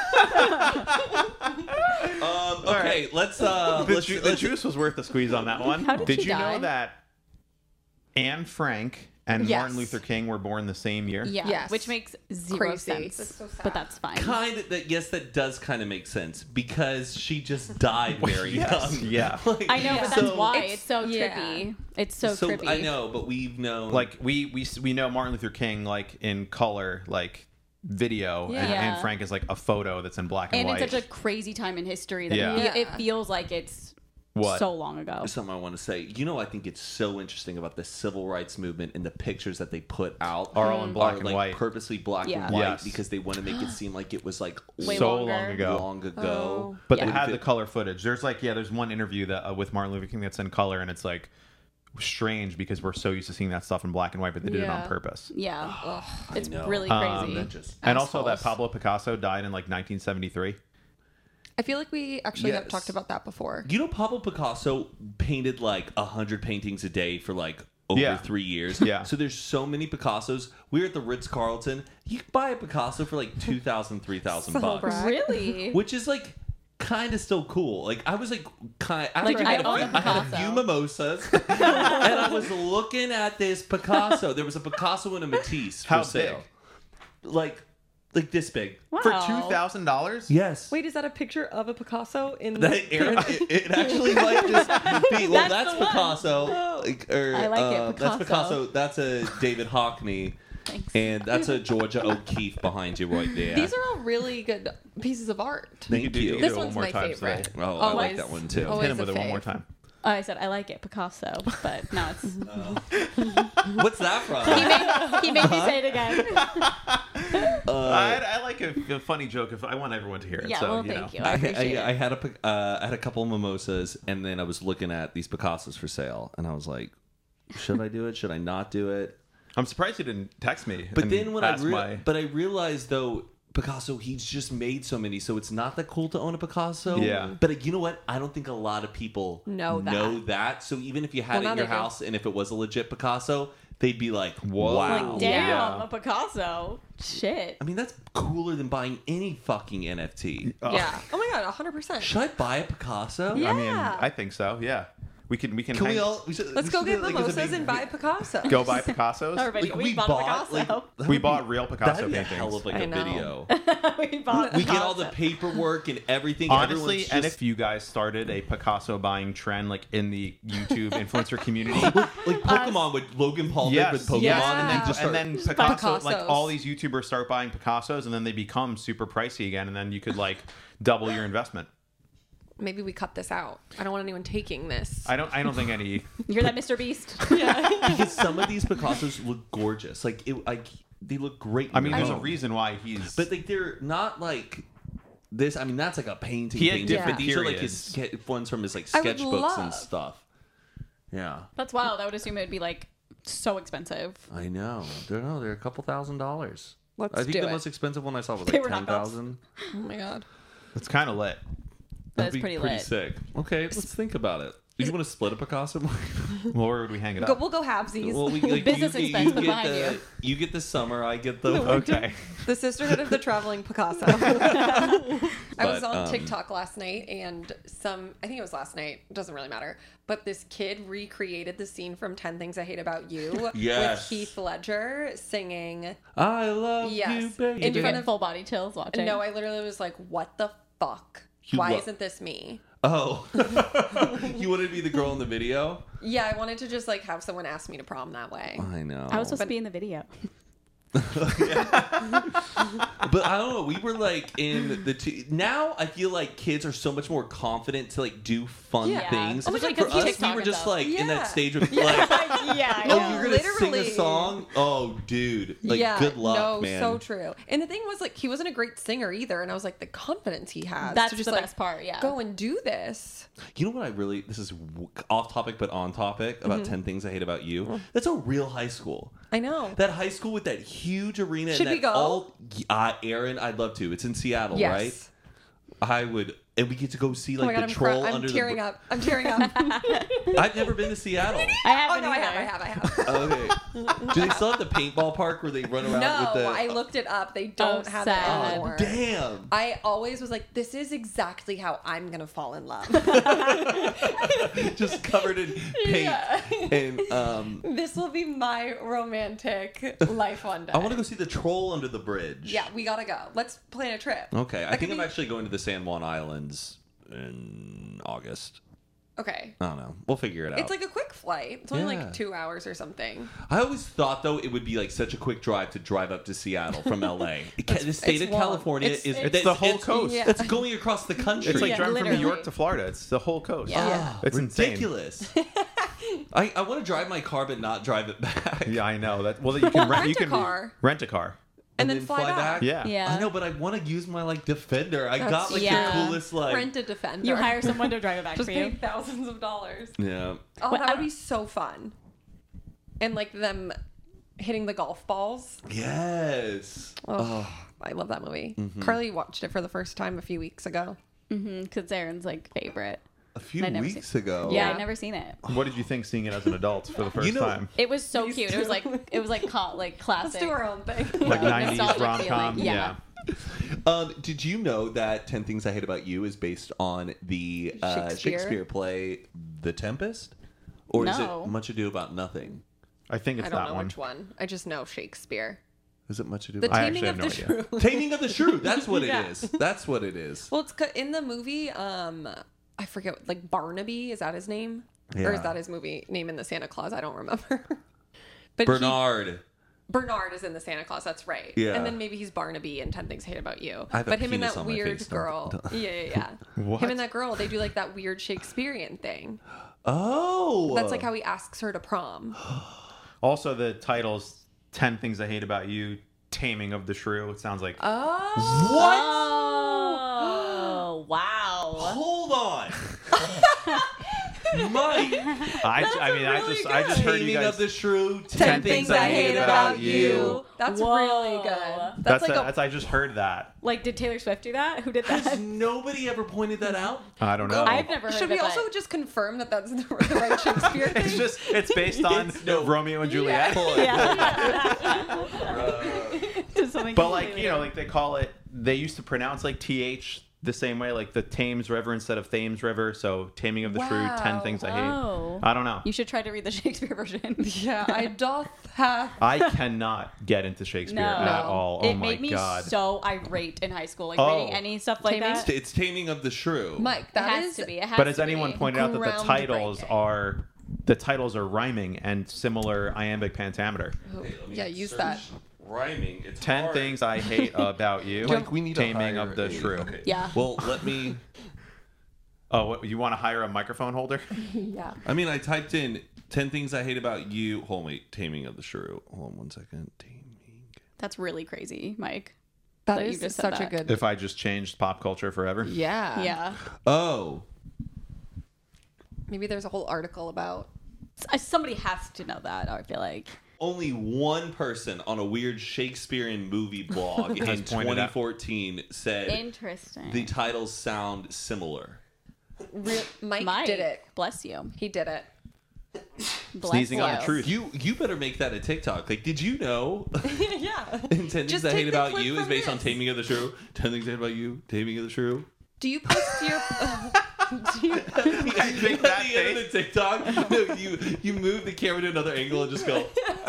Okay, let's The juice was worth the squeeze on that one. How did she you die? know that Anne Frank and Yes. Martin Luther King were born the same year? Yeah, Yes. which makes zero Crazy. sense. That's so sad. But that's fine. that does kind of make sense because she just died very young. Yeah. Like, I know, but that's so- why it's so yeah. trippy. It's so trippy. I know, but we've known Like we know Martin Luther King like in color, like video, and Yeah. Anne Frank is like a photo that's in black and And white. in such a crazy time in history that Yeah. it feels like it's What? so long ago. something I want to say. I think it's so interesting about the civil rights movement and the pictures that they put out Are all in black and like white. purposely black Yeah. and white Yes. because they want to make it seem like it was like Way so longer. long ago. long ago. But Yeah. they had the color footage. There's like, there's one interview that with Martin Luther King that's in color, and it's like strange because we're so used to seeing that stuff in black and white, but they did it on Yeah. purpose. Yeah. It's know. really crazy. That just- And also that Assholes. Pablo Picasso died in like 1973. I feel like we actually have Yes. talked about that before. You know, Pablo Picasso painted like 100 paintings a day for like over Yeah. 3 years. Yeah. So there's so many Picassos. We were at the Ritz-Carlton. You could buy a Picasso for like $2,000, $3,000 So bucks, brag. Really? which is like kind of still cool. Like I was like kind. After Like, I had, I own a I had a Picasso. few mimosas, and I was looking at this Picasso. There was a Picasso and a Matisse for How sale. Like this big. Wow. For $2,000? Yes. Wait, is that a picture of a Picasso in That Aaron, it actually might just be. Well, that's the one. Picasso. Like, or, I like it, That's Picasso. Picasso. That's a David Hockney. Thanks. And that's a Georgia O'Keeffe behind you right there. These are all really good pieces of art. Thank You you. do This it one one's more my time favorite. today. Oh, I like Always- that one too. always Hit him a with it one more fave. time. Oh, I said I like it, Picasso, but now it's What's that from? he made me say it again. I like a funny joke. If I want everyone to hear it. Yeah, so, well, you thank know. you. I appreciate it. I had a couple of mimosas, and then I was looking at these Picassos for sale, and I was like, should I do it? Should I not do it? I'm surprised you didn't text me. But and then when ask but I realized though, Picasso, he's just made so many, so it's not that cool to own a Picasso. Yeah. But you know what? I don't think a lot of people Know that. So even if you had Well, it in now your they do. house, and if it was a legit Picasso, they'd be like, Whoa. wow. Like, Damn, Yeah. a Picasso. Shit. I mean, that's cooler than buying any fucking NFT. Yeah. Oh my god, 100%. Should I buy a Picasso? Yeah. I mean, I think so. Yeah. We can Can hang- we all? We should, Let's we go should get do it, like, as a mimosas big- and buy Picasso. go buy Picassos? Everybody, Like, we bought a Picasso. We bought real Picasso That'd be a paintings. hell of like I a know. video. we bought a We get all the Picasso. paperwork and everything. Honestly, Everyone's and just- if you guys started a Picasso buying trend like in the YouTube influencer community, like Pokemon, what Logan Paul did with Pokemon, Yeah. and then just and start, then Picasso, like Picassos. all these YouTubers start buying Picassos, and then they become super pricey again, and then you could like double your investment. Maybe we cut this out. I don't want anyone taking this. I don't think any. You're that Mr. Beast. because some of these Picassos look gorgeous. Like they look great. I mean, there's a home. reason why he's. but like they're not like this. I mean, that's like a painting. He had painting. different But these are like periods. his ones from his like I would sketchbooks and love- stuff. Yeah, That's wild. I would assume it would be like so expensive. I know. They're a couple $1,000s. Let's I think do the it. most expensive one I saw was They like were knockoffs. $10,000. Oh my god. it's kind of lit. That's That'd be pretty lit. sick. Okay, let's think about it. Do you want to split a Picasso? Well, where would we hang it Go, up? we'll go halvesies. Well, we, like, Business you expense, but get behind the, you get the summer, I get the Okay. The Sisterhood of the Traveling Picasso. I was But, on TikTok last night, and I think it was last night, it doesn't really matter, but this kid recreated the scene from 10 Things I Hate About You Yes. with Heath Ledger singing. I love Yes. you, baby. In Did you front get of- full body chills watching? No, I literally was like, what the fuck? You Why lo- isn't this me? Oh, you wanted to be the girl in the video? Yeah, I wanted to just like have someone ask me to prom that way. I know. I was supposed to be in the video. But I don't know. We were like in the now. I feel like kids are so much more confident to like do fun Yeah. things. Especially For 'cause us, we TikTok were and just stuff. like in Yeah. that stage of like, yeah, I know. oh, you're gonna sing Literally. a song. Oh, dude, like good luck, no, man. so true. And the thing was, like, he wasn't a great singer either, and I was like, the confidence he has That's to just the like best part, yeah. go and do this. You know what I really? This is off topic, but on topic about 10 Things I Hate About You. That's a real high school. I know. That high school with that huge arena. Should and we that go? Aaron, I'd love to. It's in Seattle, Yes. right? I would, and we get to go see Oh my like god, the troll I'm under tearing the. up. I'm tearing up. I've never been to Seattle. I haven't Oh no, I either. have. Okay. Do they still have the paintball park where they run around No, with the? I looked it up. They don't Oh, have sad. it Oh, anymore. damn. I always was like, this is exactly how I'm gonna fall in love. Just covered in paint. And This will be my romantic life one day. I want to go see the troll under the bridge. Yeah, we gotta go. Let's plan a trip. Okay. I That think could I'm be- actually going to the San Juan Islands in August. Okay. I don't know. We'll figure it out. It's like a quick flight. It's only Yeah. like 2 hours or something. I always thought though it would be like such a quick drive to drive up to Seattle from LA. The state of long. California It's- is it's the whole coast. Yeah. It's going across the country. It's like Yeah, driving from New literally. York to Florida. It's the whole coast. Yeah. It's ridiculous. I want to drive my car but not drive it back. Yeah, I know that. Well, you can rent. Rent you a can car. rent a car. And then fly back. Yeah. Yeah. I know, but I want to use my like Defender. I got like yeah. the coolest like. Rent a Defender. You hire someone to drive it back Just for pay you. thousands of dollars. Yeah. Oh, But that would be so fun. And like them hitting the golf balls. Yes. Oh, I love that movie. Carly watched it for the first time a few weeks ago. Because Aaron's like favorite. A few I'd never weeks seen- ago. Yeah, Yeah. I'd never seen it. What did you think seeing it as an adult for the first time? It was so cute. It was like classic. Let's do our own thing. Like Yeah, 90s nostalgic rom-com? feeling. Yeah. Did you know that 10 Things I Hate About You is based on the Shakespeare play The Tempest? Or is No. it Much Ado About Nothing? I think it's I don't that know one. which one. I just know Shakespeare. Is it Much Ado The About I Taming actually of have the no Shrew. Taming of the Shrew. That's what it Yeah. is. That's what it is. Well, it's in the movie. I forget, like Barnaby. Is that his name? Or is Yeah. that his movie name in the Santa Claus? I don't remember. But Bernard. Bernard is in the Santa Claus. That's right. Yeah. And then maybe he's Barnaby in 10 Things I Hate About You. I have a But him and penis that on my weird face, girl. don't- Yeah. What? Him and that girl, they do like that weird Shakespearean thing. Oh. That's like how he asks her to prom. Also, the title's 10 Things I Hate About You, Taming of the Shrew. It sounds like... Oh, wow. Hold on. Mike. I just heard you Taming guys... of the Shrew. 10 Things I Hate About You. That's Whoa. really good. That's like that's I just heard that. Like, did Taylor Swift do that? Who did Has that? nobody ever pointed that out? I don't know. I've never heard Should of we it. also just confirm that that's the right Shakespeare thing? It's based on Romeo and Juliet. Just something But like, completely you know, different. like they call it, they used to pronounce like TH the same way, like the Thames River instead of Thames River. So Taming of the Shrew, 10 Things I Hate. Oh. I don't know. You should try to read the Shakespeare version. Yeah, I doth have. I cannot get into Shakespeare No. at all. It Oh my made me God. so irate in high school. Like, Oh. reading any stuff like Taming? that. It's Taming of the Shrew. Mike, It that has is to be. It has But to has anyone be. pointed out that groundbreaking. the titles are rhyming and similar iambic pentameter? Yeah, use that. Rhyming. It's 10 hard. Things I Hate About You. Like, we need to Taming hire of the a- Shrew. Okay. Yeah. Well, let me. Oh, what, you want to hire a microphone holder? Yeah. I mean, I typed in 10 Things I Hate About You. Hold on, wait. Taming of the Shrew. Hold on 1 second. Taming. That's really crazy, Mike. That You is just said such a that. good. If I just changed pop culture forever? Yeah. Yeah. Oh. Maybe there's a whole article about. Somebody has to know that, I feel like. Only one person on a weird Shakespearean movie blog in Has pointed out. 2014 said Interesting. the titles sound similar. Mike did it. Bless you. He did it. Bless Sneezing you. on the truth. You better make that a TikTok. Like, did you know? Yeah. 10 Things Just I take Hate the About clip You is from based on this. Taming of the Shrew. 10 Things I Hate About You. Taming of the Shrew. Do you post your? I think that at the end of the TikTok, no, you move the camera to another angle and just go.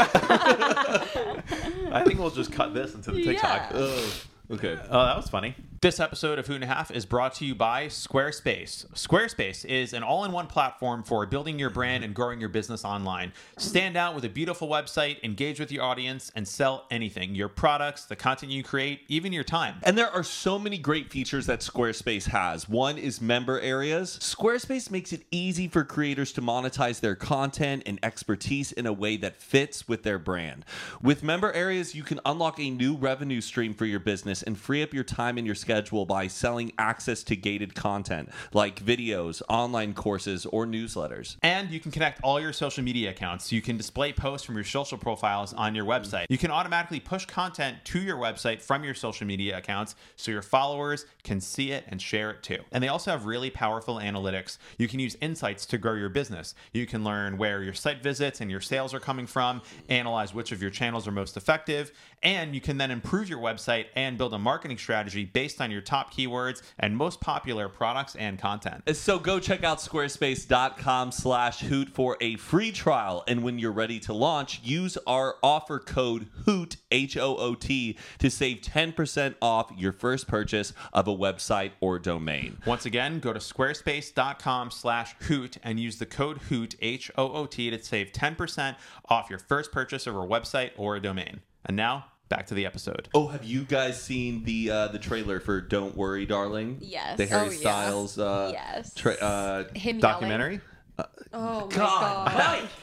I think we'll just cut this into the TikTok. Oh, okay. Oh, that was funny. This episode of Hoot and a Half is brought to you by Squarespace. Squarespace is an all-in-one platform for building your brand and growing your business online. Stand out with a beautiful website, engage with your audience, and sell anything. Your products, the content you create, even your time. And there are so many great features that Squarespace has. One is member areas. Squarespace makes it easy for creators to monetize their content and expertise in a way that fits with their brand. With member areas, you can unlock a new revenue stream for your business and free up your time and your schedule by selling access to gated content like videos, online courses, or newsletters. And you can connect all your social media accounts. You can display posts from your social profiles on your website. You can automatically push content to your website from your social media accounts so your followers can see it and share it too. And they also have really powerful analytics. You can use insights to grow your business. You can learn where your site visits and your sales are coming from, analyze which of your channels are most effective, and you can then improve your website and build a marketing strategy based on your top keywords and most popular products and content. So go check out squarespace.com/hoot for a free trial. And when you're ready to launch, use our offer code HOOT, H-O-O-T, to save 10% off your first purchase of a website or domain. Once again, go to squarespace.com/hoot and use the code HOOT, H-O-O-T, to save 10% off your first purchase of a website or a domain. And now, back to the episode. Oh, have you guys seen the trailer for Don't Worry, Darling? Yes. The Harry Oh, yeah. Styles Yes. Him Documentary? yelling. Oh my God. god.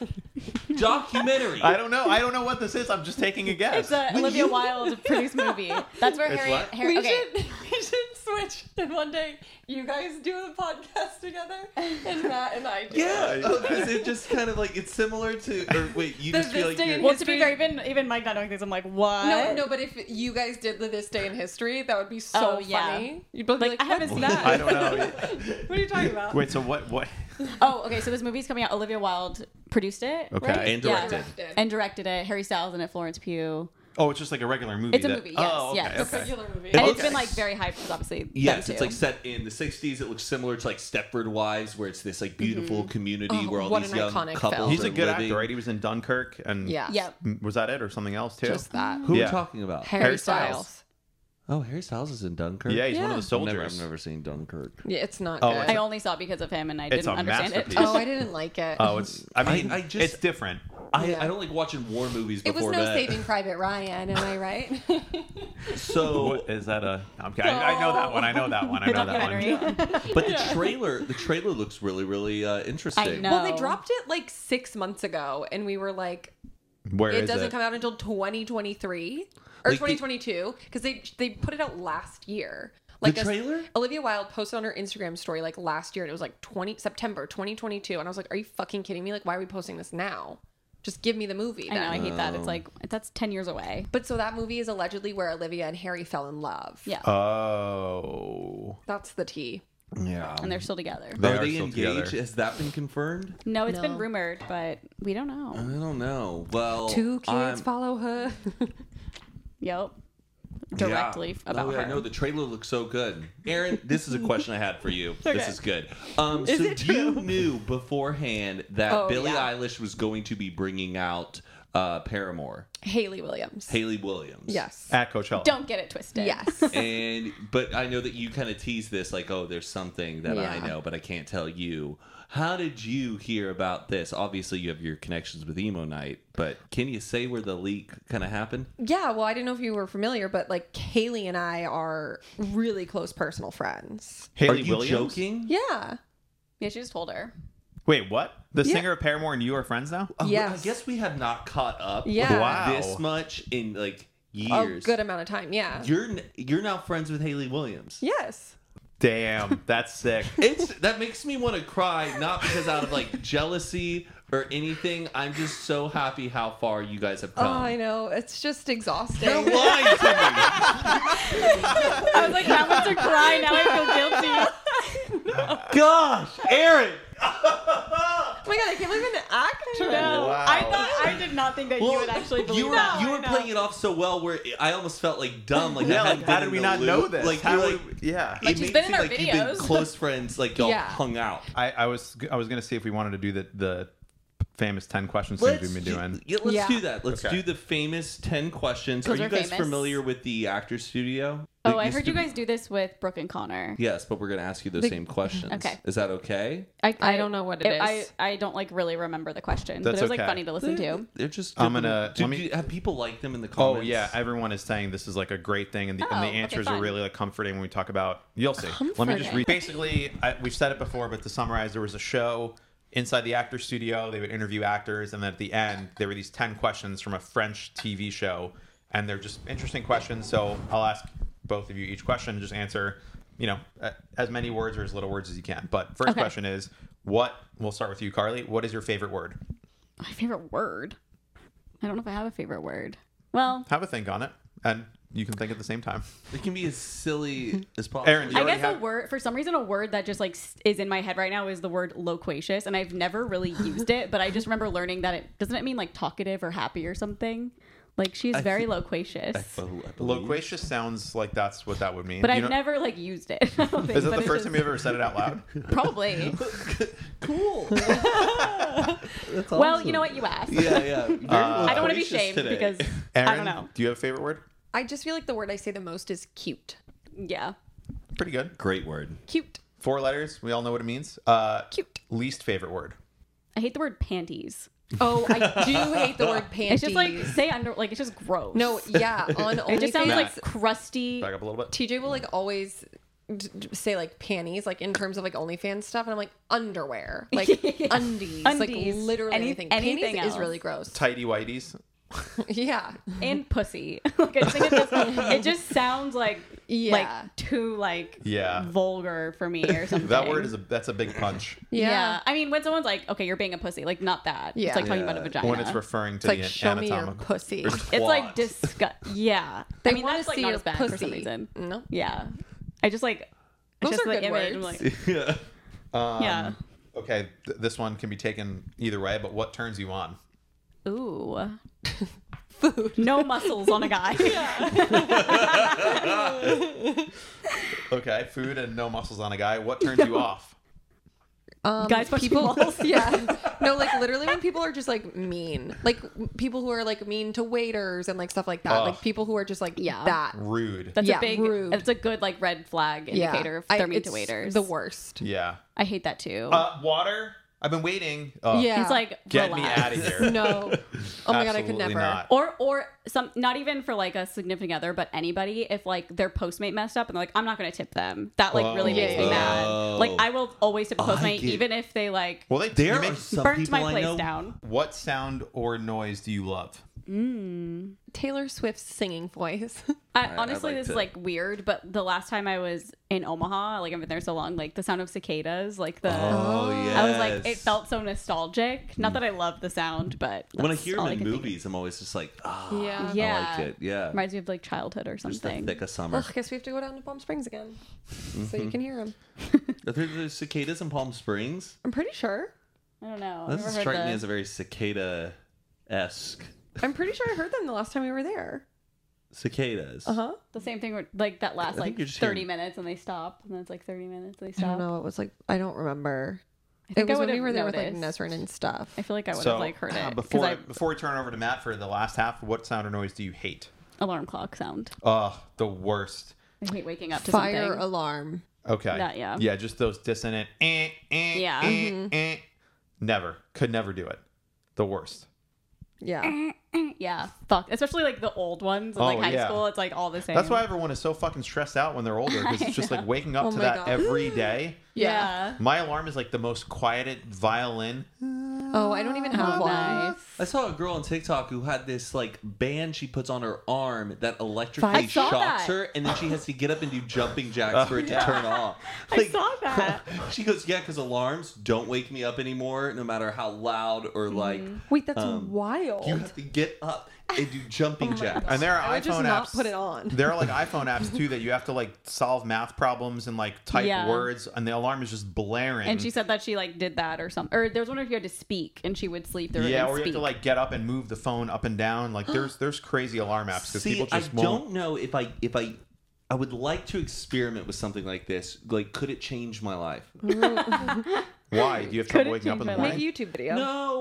documentary. I don't know what this is. I'm just taking a guess. It's a Olivia Wilde produced movie. That's where Harry. Okay. We should switch, and one day you guys do the podcast together, and Matt and I do. Because it just kind of like it's similar to. Or wait, you The just feel This like Day you're. in Well, to be fair, even Mike not knowing things, I'm like, what? No, but if you guys did This Day in History, that would be so funny. You'd both be like, I haven't "What's seen that?" I don't know. What are you talking about? Wait, so what? Oh, okay. So this movie's coming out. Olivia Wilde produced it, Okay. right? And directed. Yeah. And directed it. Harry Styles in it. Florence Pugh. Oh, it's just like a regular movie. It's a movie, yes, Oh, okay, yes. It's a okay. regular movie. And looks- it's been like very hyped because obviously. Yes, them it's two. like set in the 60s. It looks similar to like Stepford Wives, where it's this like beautiful community where all what these an young iconic couples film. He's are a good living. actor, right? He was in Dunkirk, and Yeah. Yep. was that it or something else too? Just that. Who are Yeah. we talking about? Harry Styles. Oh, Harry Styles is in Dunkirk. Yeah, he's one of the I've soldiers. never seen Dunkirk. Yeah, it's not Oh, good. I only saw it because of him, and I It's didn't a understand it. masterpiece. Oh, I didn't like it. Oh, it's. I mean, I just- it's different. I Yeah. don't like watching war movies It was before no bed. Saving Private Ryan, am I right? So, What, is that a? Okay, I know that one. I know that one. I know that one. Documentary. but the trailer looks really, really interesting. I know. Well, they dropped it like 6 months ago, and we were like, Where it is doesn't it? come out until 2023 or Like the- 2022 because they put it out last year. The Like trailer? Olivia Wilde posted on her Instagram story like last year, and it was like September 2022, and I was like, "Are you fucking kidding me? Like, why are we posting this now? Just give me the movie." I know. Then. I hate that. It's like that's 10 years away. But so that movie is allegedly where Olivia and Harry fell in love. Yeah. Oh. That's the tea. Yeah. And they're still together. They Are are they still engaged? together. Has that been confirmed? No, it's No. been rumored, but we don't I know. don't know. Well, 2 kids I'm- follow her. Yep. Directly Yeah. about her. I know the trailer looks so good. Aaron, this is a question I had for you. This Okay. is good. So you knew beforehand that Oh, Billie yeah. Eilish was going to be bringing out Paramore, Haley Williams. Haley Williams. Yes. At Coachella. Don't get it twisted. Yes. But I know that you kind of tease this like, oh, there's something that I Yeah. know, but I can't tell you. How did you hear about this? Obviously, you have your connections with Emo Night, but can you say where the leak kind of happened? Yeah, well, I didn't know if you were familiar, but like Haley and I are really close personal friends. Haley Are you Williams? joking? Yeah. Yeah, she just told her. Wait, what? The Yeah. singer of Paramore and you are friends now? Yes. I guess we have not caught up Yeah. Wow. this much in like A years. good amount of time. Yeah. You're now friends with Haley Williams. Yes. Damn, that's sick. That makes me want to cry, not because out of like jealousy or anything. I'm just so happy how far you guys have Oh, come. I know. It's just exhausting. You're lying to me. I was like, that was to cry. Now I feel guilty. Gosh, Aaron. Oh my god, I can't believe an actor. No, Wow. I did not think that you would actually believe you were that. you were playing it off so well where I almost felt like dumb. Like Yeah, I hadn't like, how been did we in the not know loop. this? Like How you're would- like yeah. Like, it she's makes been it in our like you've been videos. close friends, like y'all Yeah. hung out. I was gonna see if we wanted to do the famous 10 questions things we've been doing. Let's Yeah. do that. Let's Okay. do the famous 10 questions. Because Are you we're guys famous. familiar with the Actors Studio? Oh, It I used heard to you be- guys do this with Brooke and Connor. Yes, but we're going to ask you those same questions. Okay. Is that okay? I don't know what it is. I don't like really remember the questions, That's but it was okay. like funny to listen to. They're just. I'm good gonna- little- let me- do you have people like them in the Oh comments? yeah, everyone is saying this is like a great thing, and the Oh, okay, answers are fun. really like comforting when we talk about. You'll see. Let me just read. Basically, we've said it before, but to summarize, there was a show inside the Actors Studio. They would interview actors, and then at the end, there were these 10 questions from a French TV show, and they're just interesting questions. So I'll ask both of you each question, just answer, as many words or as little words as you can. But first Okay. question is, what? We'll start with you, Carly. What is your favorite word? My favorite word. I don't know if I have a favorite word. Well, Have a think on it, and you can think at the same time. It can be as silly as possible. Aaron, you I already guess a have- word, for some reason, a word that just like is in my head right now is the word loquacious, and I've never really used it, but I just remember learning that doesn't it mean like talkative or happy or something? Like she's very loquacious, I believe. Loquacious sounds like that's what that would mean. but You I've know- never like used it. I don't think, Is it but the it's first time just- you've ever said it out loud? Probably. Cool. That's Well, awesome. you know what you asked. Yeah. Very I don't want to be loquacious shamed today. because Aaron, I don't know. Do you have a favorite word? I just feel like the word I say the most is cute. Yeah. Pretty good. Great word. Cute. 4 letters. We all know what it means. Cute. Least favorite word. I hate the word panties. Oh, I do hate the word panties. It's just like say under like it's just gross. No, yeah, on it just sounds OnlyFans, like crusty. Back up a little bit. TJ will like always say like panties, like in terms of like OnlyFans stuff, and I'm like underwear, like undies, like literally anything. Anything Panties is else. really gross. Tighty whities. Yeah, And pussy. Like, I think it just sounds like too vulgar for me or something. That word that's a big punch. Yeah. I mean, when someone's like, okay, you're being a pussy, like not that. Yeah. It's like talking about a vagina. When it's referring to it's like the show me your anatomical pussy. It's like yeah. They I mean, want that's to like see not your as bad pussy. for some reason. No, Yeah. I just like Those it's just are the good image. I'm words. like, Yeah. yeah. Okay, this one can be taken either way, but what turns you on? Ooh. Food. No muscles on a guy. Okay, food and no muscles on a guy. What turns you off? Guys punching people, walls. yeah, no, like literally when people are just like mean, like people who are like mean to waiters and like stuff like that, Ugh. like people who are just like Yeah. that. Rude. That's Yeah, a big rude. It's a good like red flag indicator if they're mean to it's waiters. The worst. Yeah. I hate that too. Water? I've been waiting. Oh, Yeah. It's like Get relax. me out of here. No. Oh my god, I could Absolutely never. not. Or some not even for like a significant other, but anybody if like their Postmate messed up and they're like, I'm not gonna tip them. That like really makes me mad. Like I will always tip a Postmate get- even if they like Well, There you are make- some burnt people my I place know. down. what sound or noise do you love? Taylor Swift's singing voice. Honestly, like this to- is like weird, but the last time I was in Omaha, like I've been there so long, like the sound of cicadas, like the Oh yeah. I was like, it felt so nostalgic. Not that I love the sound, but When I that's hear all them in can think of. movies, I'm always just like, oh, Yeah. Yeah. I like it. Yeah. Reminds me of like childhood or Just the something. thick of summer. Ugh, I guess we have to go down to Palm Springs again so you can hear them. Are there cicadas in Palm Springs? I'm pretty sure. I don't know. That I've doesn't never strike heard me the- as a very cicada-esque. I'm pretty sure I heard them the last time we were there. Cicadas. Huh? the same thing where like that lasts I think like you're just 30 hearing- minutes and they stop, and then it's like 30 minutes and they I stop. don't know. It was like I don't remember. I think It was I when we would've were there with like noticed. Nesrin and stuff. I feel like I would So have like heard it 'cause before we turn over to Matt for the last half, what sound or noise do you hate? alarm clock sound. The worst. I hate waking up to Fire something. alarm. Okay. That, yeah. Yeah, just those dissonant. Yeah. Never. Could never do it. The worst. Yeah. Yeah, fuck. Especially like the old ones in like Oh, high yeah. school. It's like all the same. That's why everyone is so fucking stressed out when they're older because it's just like waking up Oh to my that God. every day. Yeah. My alarm is like the most quieted violin. Oh, I don't even have one. Nice. I saw a girl on TikTok who had this like band she puts on her arm that electrically I saw shocks that. her, and then she has to get up and do jumping jacks for it to turn off. I saw that. She goes, "Yeah, because alarms don't wake me up anymore, no matter how loud or like." Wait, that's wild. You have to get up and do jumping jacks. And there are I would just iPhone not apps. put it on. There are like iPhone apps too that you have to like solve math problems and like type Yeah. words, and the alarm is just blaring. And she said that she like did that or something. Or there was one if you had to speak and she would sleep through it. yeah, and or you speak. have to like get up and move the phone up and down. Like there's crazy alarm apps because See, people I just won't. don't know if I would like to experiment with something like this. Like, could it change my life? Why? Do you have Could trouble it waking up in change the my Make a morning? YouTube video.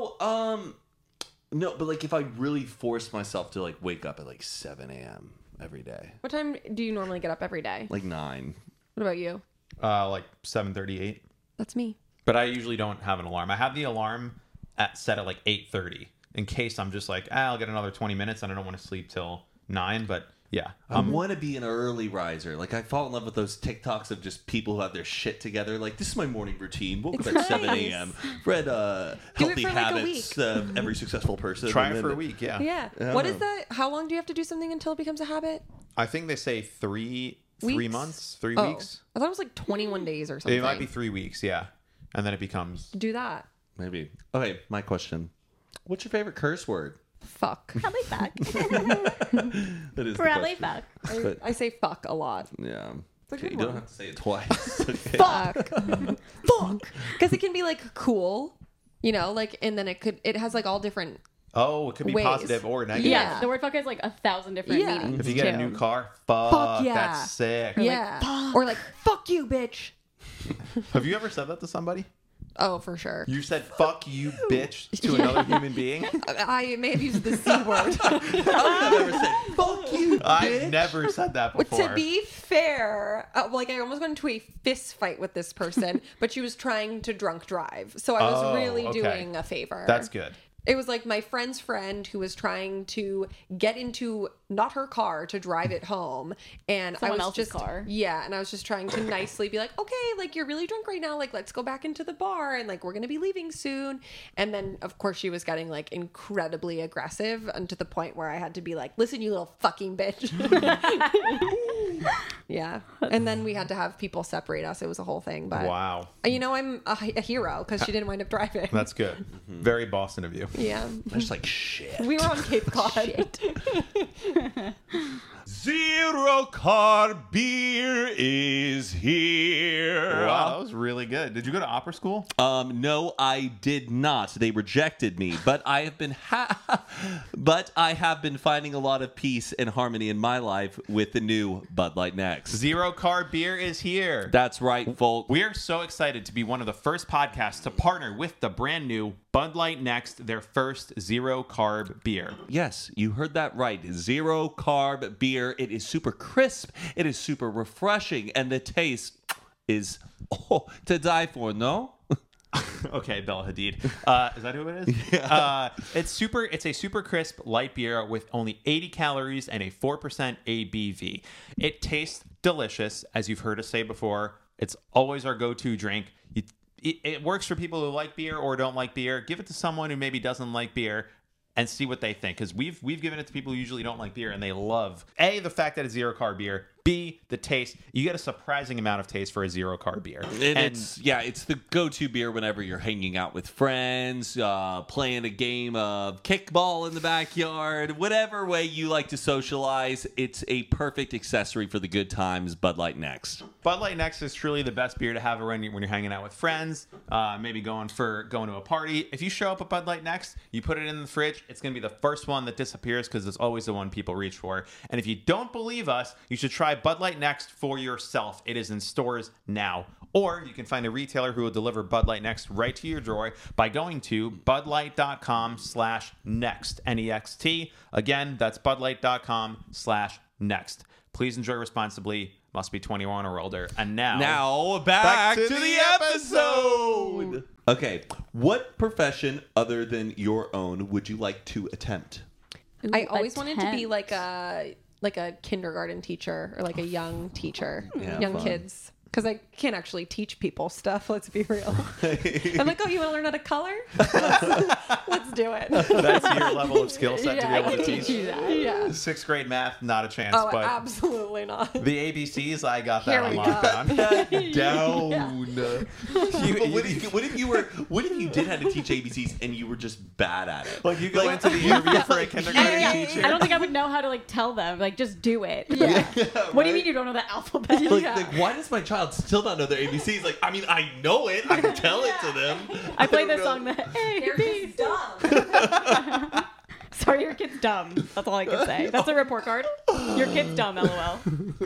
No, but like if I really forced myself to like wake up at like 7 a.m. every day, What time do you normally get up every day? like 9. What about you? Like 7:38. That's me. But I usually don't have an alarm. I have the alarm set at like 8:30 in case I'm just like, I'll get another 20 minutes and I don't want to sleep till 9. But yeah, I want to be an early riser. Like I fall in love with those TikToks of just people who have their shit together. Like this is my morning routine. Woke up at 7 a.m. Read healthy for, like, a habits of every successful person. try and it then- for a week. Yeah. Yeah. What is that? How long do you have to do something until it becomes a habit? I think they say three Weeks? months, 3 Oh, weeks. I thought it was like 21 days or something. It might be 3 weeks. Yeah, and then it becomes. Do that. Maybe. Okay, my question. What's your favorite curse word? Fuck. Probably fuck. That is the Probably question. fuck. But, I say fuck a lot. yeah. a Okay, good you don't one. have to say it twice. Okay. Fuck. Fuck. Because it can be like cool, you know, like, and then it has like all different. Oh, it could be Ways. positive or negative. Yeah. Yeah. The word fuck has like 1,000 different Yeah. meanings. If you get a too. new car, fuck, Fuck yeah. that's sick. Yeah. Or like, fuck you, bitch. Have you ever said that to somebody? Oh, for sure. You said "fuck you, bitch" to another human being. I may have used the C word. I've never said fuck you. I've never said that But before. to be fair, like I almost got into a fist fight with this person, but she was trying to drunk drive. So I was Oh, really okay. doing a favor. That's good. It was like my friend's friend who was trying to get into not her car to drive it home, and Someone I was else's just car. yeah, and I was just trying to nicely be like, okay, like you're really drunk right now, like let's go back into the bar, and like we're gonna be leaving soon. And then of course she was getting like incredibly aggressive, and to the point where I had to be like, listen, you little fucking bitch. Yeah, and then we had to have people separate us. It was a whole thing, but Wow. you know, I'm a hero because she didn't wind up driving. That's good. Very Boston of you. Yeah, I'm just like, shit. we were on Cape Cod. Zero carb beer is here. Wow, that was really good. Did you go to opera school? No, I did not. They rejected me, but I have been but I have been finding a lot of peace and harmony in my life with the new Bud Light Next. Zero Carb Beer is here. That's right, folks. We are so excited to be one of the first podcasts to partner with the brand new Bud Light Next, their first zero carb beer. Yes, you heard that right. Zero carb beer. It is super crisp. It is super refreshing, and the taste is to die for. No. Okay, Bella Hadid. Is that who it is? Yeah. It's a super crisp light beer with only 80 calories and a 4% ABV. It tastes delicious, as you've heard us say before. It's always our go-to drink. It works for people who like beer or don't like beer. Give it to someone who maybe doesn't like beer and see what they think, because we've given it to people who usually don't like beer, and they love A, the fact that it's zero carb beer, B, the taste. You get a surprising amount of taste for a zero carb beer. And it's the go-to beer whenever you're hanging out with friends, playing a game of kickball in the backyard, whatever way you like to socialize. It's a perfect accessory for the good times. Bud Light Next. Bud Light Next is truly the best beer to have when you're hanging out with friends, maybe going to a party. If you show up at Bud Light Next, you put it in the fridge, it's going to be the first one that disappears because it's always the one people reach for. And if you don't believe us, you should try Bud Light Next for yourself. It is in stores now. Or you can find a retailer who will deliver Bud Light Next right to your door by going to budlight.com/next, N-E-X-T. Again, that's budlight.com/next. Please enjoy responsibly. Must be 21 or older. And Now back to the episode. Okay, what profession other than your own would you like to attempt? I always wanted to be like a kindergarten teacher or like a young teacher, young fun. kids. Because I can't actually teach people stuff, let's be real. I'm like, oh, you want to learn how to color? Let's do it. That's your level of skill set to be able to teach. you that. Yeah. 6th grade math, not a chance. Oh, but absolutely not. the ABCs, I got that Here on we go. lockdown. Down. What if you did have to teach ABCs and you were just bad at it? Like you go into the interview for a kindergarten teacher. I don't think I would know how to like tell them. Like, just do it. Yeah. What do you mean you don't know the alphabet? Like, why does my child still not know their ABCs? Like, I mean, I know it. I can tell it to them. I played don't this know. song that They're just dumb. Sorry, your kid's dumb. That's all I can say. That's a report card. Your kid's dumb, LOL.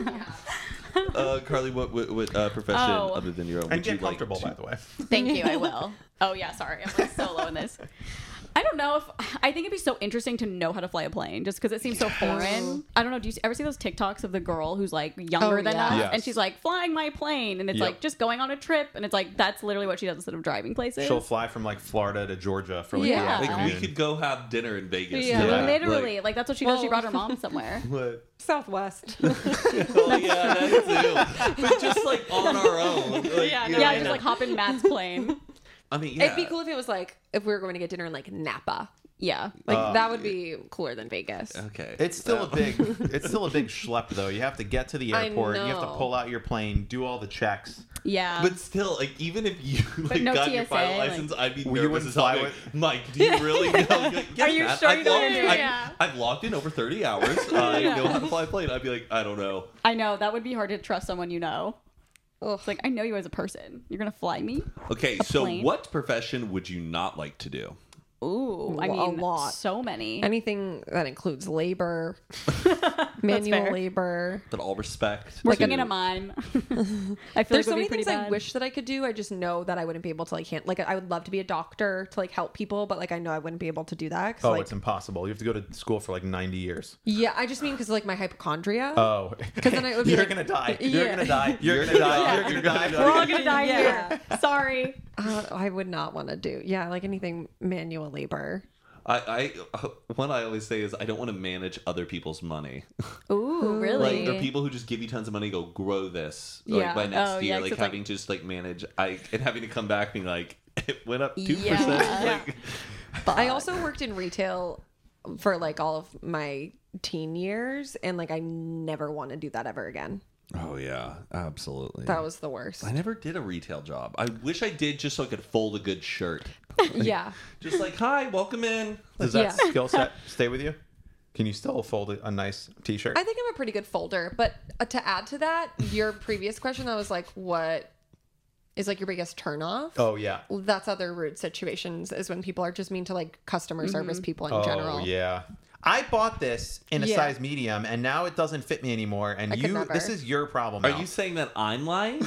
Carly, what profession other than your own And would you get comfortable, like by to? the way. Thank you, I will. Oh yeah, sorry. I'm like solo in this. I don't know if I think it'd be so interesting to know how to fly a plane just because it seems so foreign. I don't know. Do you ever see those TikToks of the girl who's like younger than us Yes. and she's like flying my plane and it's Yep. like just going on a trip and it's like that's literally what she does instead of driving places. She'll fly from like Florida to Georgia for like Yeah. the Like, afternoon. we could go have dinner in Vegas. Yeah. Yeah. Literally, like that's what she does. She Well- brought her mom somewhere. What? Southwest. Oh, yeah, that too. But just like on our own. Like, Yeah, you know, yeah, just like hop in Matt's plane. I mean, yeah. It'd be cool if it was like, if we were going to get dinner in like Napa. Yeah. Like that would be cooler than Vegas. Okay. It's still a big schlep though. You have to get to the I airport. You have to know. pull out your plane, do all the checks. Yeah. But still, like, even if you like, no got your TSA, pilot like- license, I'd be Well, you nervous wouldn't as hell. fly Like, with- Mike, do you really know? Like, yes, Are you Matt, sure you I've don't logged- do it? I've- Yeah. I've logged in over 30 hours. I know how to fly a plane. I'd be like, I don't know. I know that would be hard to trust someone you know. Ugh. It's like I know you as a person. You're gonna fly me? Okay, A so plane? what profession would you not like to do? Ooh, I A mean, lot. so many. Anything that includes labor, manual fair. labor. But all respect. Working to- in a mine. I feel There's like so would be many pretty things I bad. wish that I could do. I just know that I wouldn't be able to I would love to be a doctor to like help people, but like I know I wouldn't be able to do that. 'Cause, Oh, like, it's impossible. You have to go to school for like 90 years. yeah, I just mean because like my hypochondria. Oh, Because then it would be you're like- gonna die. You're Yeah. gonna die. You're gonna die. You're gonna die. We're all gonna die Yeah. here. Sorry. I would not want to do like anything manual labor. One I always say is I don't want to manage other people's money. Ooh, really? Like there are people who just give you tons of money, go grow this Yeah. like by next Oh, year, yeah, 'cause like it's having to just like manage and having to come back being like it went up 2%. Yeah. Like, I also worked in retail for like all of my teen years, and like I never want to do that ever again. oh yeah, absolutely. That was the worst. I never did a retail job. I wish I did just so I could fold a good shirt. Yeah. Just like, hi, welcome in. Does that Yeah. skill set stay with you? Can you still fold a nice t-shirt? I think I'm a pretty good folder, but to add to that, your previous question, I was like, what is like your biggest turnoff? Oh yeah. That's other rude situations is when people are just mean to like customer service people in general. Oh yeah. I bought this in a Yeah. size medium, and now it doesn't fit me anymore. And I could never. this is your problem. Are now. you saying that I'm lying?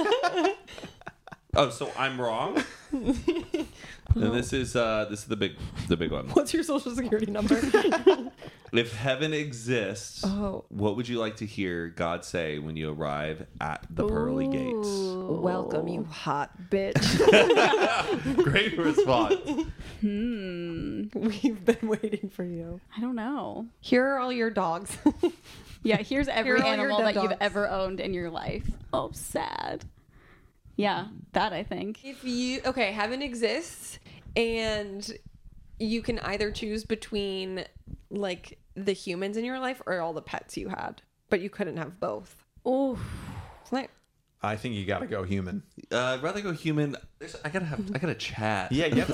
Oh, so I'm wrong? And this is the big one. What's your social security number? If heaven exists, Oh. what would you like to hear God say when you arrive at the pearly gates? Welcome, you hot bitch. Great response. We've been waiting for you. I don't know. Here are all your dogs. Yeah, here's every Here are all your animal dead that you've dogs. ever owned in your life. Oh, sad. Yeah, that I think. If you heaven exists and you can either choose between like the humans in your life or all the pets you had, but you couldn't have both. Oh, I think you gotta go human. I'd rather go human. I gotta chat. Yeah, yeah.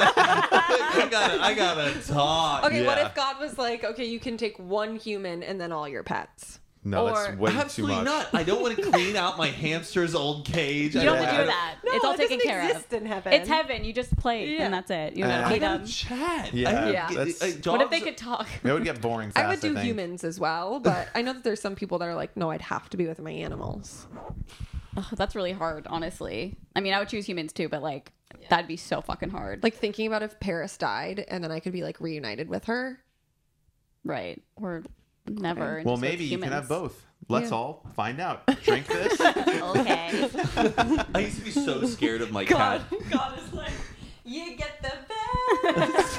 I gotta talk. Okay, what Yeah. if God was like, okay, you can take one human and then all your pets? No, Or- that's way too Absolutely much. not. I don't want to clean out my hamster's old cage. you don't have to do that. it's all it taken doesn't care of. exist in heaven. It's heaven. You just play Yeah. and that's it. You don't I have to I feed gotta them. chat. Yeah, Yeah. that's- What if they could talk? It would get boring I fast. would do think. humans as well, but I know that there's some people that are like, no, I'd have to be with my animals. Oh, that's really hard, honestly. I mean, I would choose humans too, but like that'd be so fucking hard. Like thinking about if Paris died and then I could be like reunited with her. Right. Or never. and Well, just with maybe you can have humans. both. Let's Yeah. all find out. Drink this. Okay. I used to be so scared of my cat. God is like, you get the best.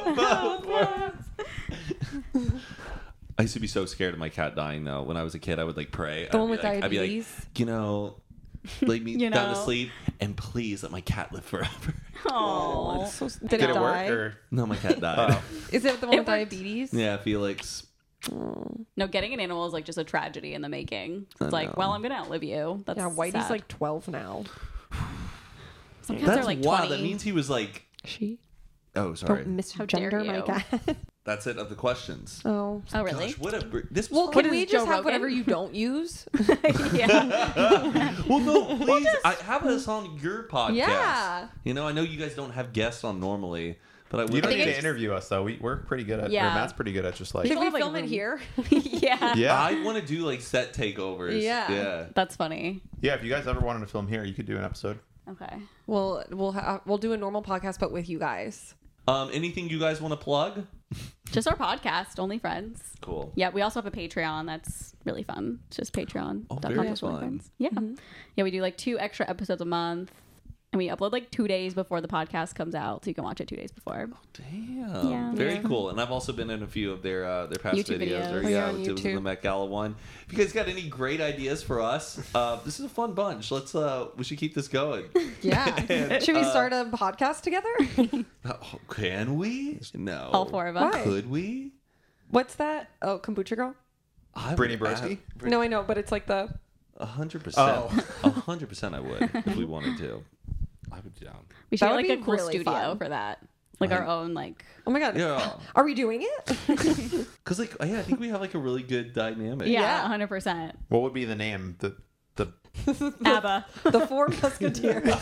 I used to be so scared of my cat dying though. When I was a kid, I would like pray. The one I'd with be like, diabetes? lay me You down to know. sleep, and please let my cat live forever. Oh. Did Did it die? work? Or? No, my cat died. Is it the one It with worked. diabetes? Yeah, Felix. No, getting an animal is like just a tragedy in the making. I It's like, know. well, I'm gonna outlive you. That's Yeah, Whitey's sad. like 12 now. Some cats That's are like wow. 20. That means he was like. She? Oh, sorry. Don't How dare misgender my you. cat. That's it of the questions. Oh. Oh, really? Gosh, what a this. Well, Was can is we Joe just have Rogan? whatever you don't use? Yeah. well, no, please. I have us on your podcast. Yeah. You know, I know you guys don't have guests on normally, but I would. You don't think need to it's- interview us though. We're pretty good at. Yeah. Or Matt's pretty good at just like. Should People we have, like, film it room. here? Yeah. Yeah. I want to do like set takeovers. Yeah. Yeah. That's funny. Yeah. If you guys ever wanted to film here, you could do an episode. Okay. We'll do a normal podcast, but with you guys. Anything you guys want to plug? Just our podcast, Only Friends. Cool. Yeah, we also have a Patreon that's really fun. It's just Patreon. Oh, very Just Only fun. Friends. Yeah. Yeah, we do like 2 extra episodes a month. And we upload like 2 days before the podcast comes out, so you can watch it 2 days before. Damn. Yeah. Very Yeah. cool. And I've also been in a few of their past YouTube videos. videos. Or, Oh, yeah, on it was in YouTube. the Met Gala one. If you guys got any great ideas for us, this is a fun bunch. Let's we should keep this going. Yeah. Should we start a podcast together? Oh, can we? No. All 4 of us. Why? Could we? What's that? Oh, Kombucha Girl? Brittany Broski? No, I know, but it's like the 100%. Oh. 100% I would if we wanted to. I would be down. We should That get would like a be cool really studio fun. for that. Like our own, like. Oh my god. Yeah. Are we doing it? Because like yeah, I think we have like a really good dynamic. Yeah, Yeah. 100%. What would be the name? The ABBA. The 4 Musketeers.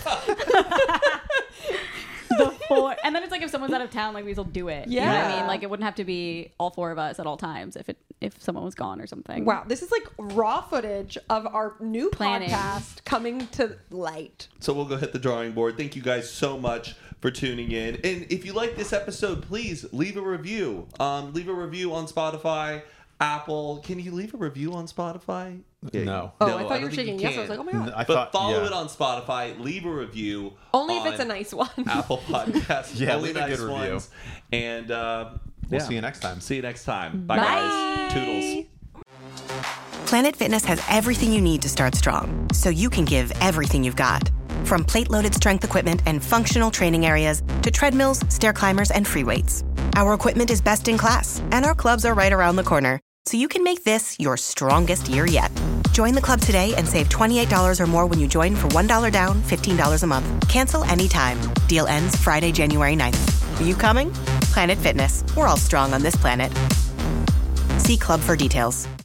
The 4. And then it's like if someone's out of town, like we still do it. You know what I Yeah. mean? Like it wouldn't have to be all 4 of us at all times if someone was gone or something. Wow, this is like raw footage of our new Planning. podcast coming to light. So we'll go hit the drawing board. Thank you guys so much for tuning in. And if you like this episode, please leave a review. Leave a review on Spotify, Apple. Can you leave a review on Spotify? No. Oh, I thought you don't were think shaking yes. I was like, oh my god. But follow it on Spotify. Leave a review. Only if on it's a nice one. Apple Podcasts. Yeah, Only leave a nice good review. ones. And We'll see you next time. See you next time. Bye. Guys. Toodles. Planet Fitness has everything you need to start strong, so you can give everything you've got. From plate-loaded strength equipment and functional training areas to treadmills, stair climbers, and free weights. Our equipment is best in class, and our clubs are right around the corner, so you can make this your strongest year yet. Join the club today and save $28 or more when you join for $1 down, $15 a month. Cancel anytime. Deal ends Friday, January 9th. Are you coming? Planet Fitness. We're all strong on this planet. See club for details.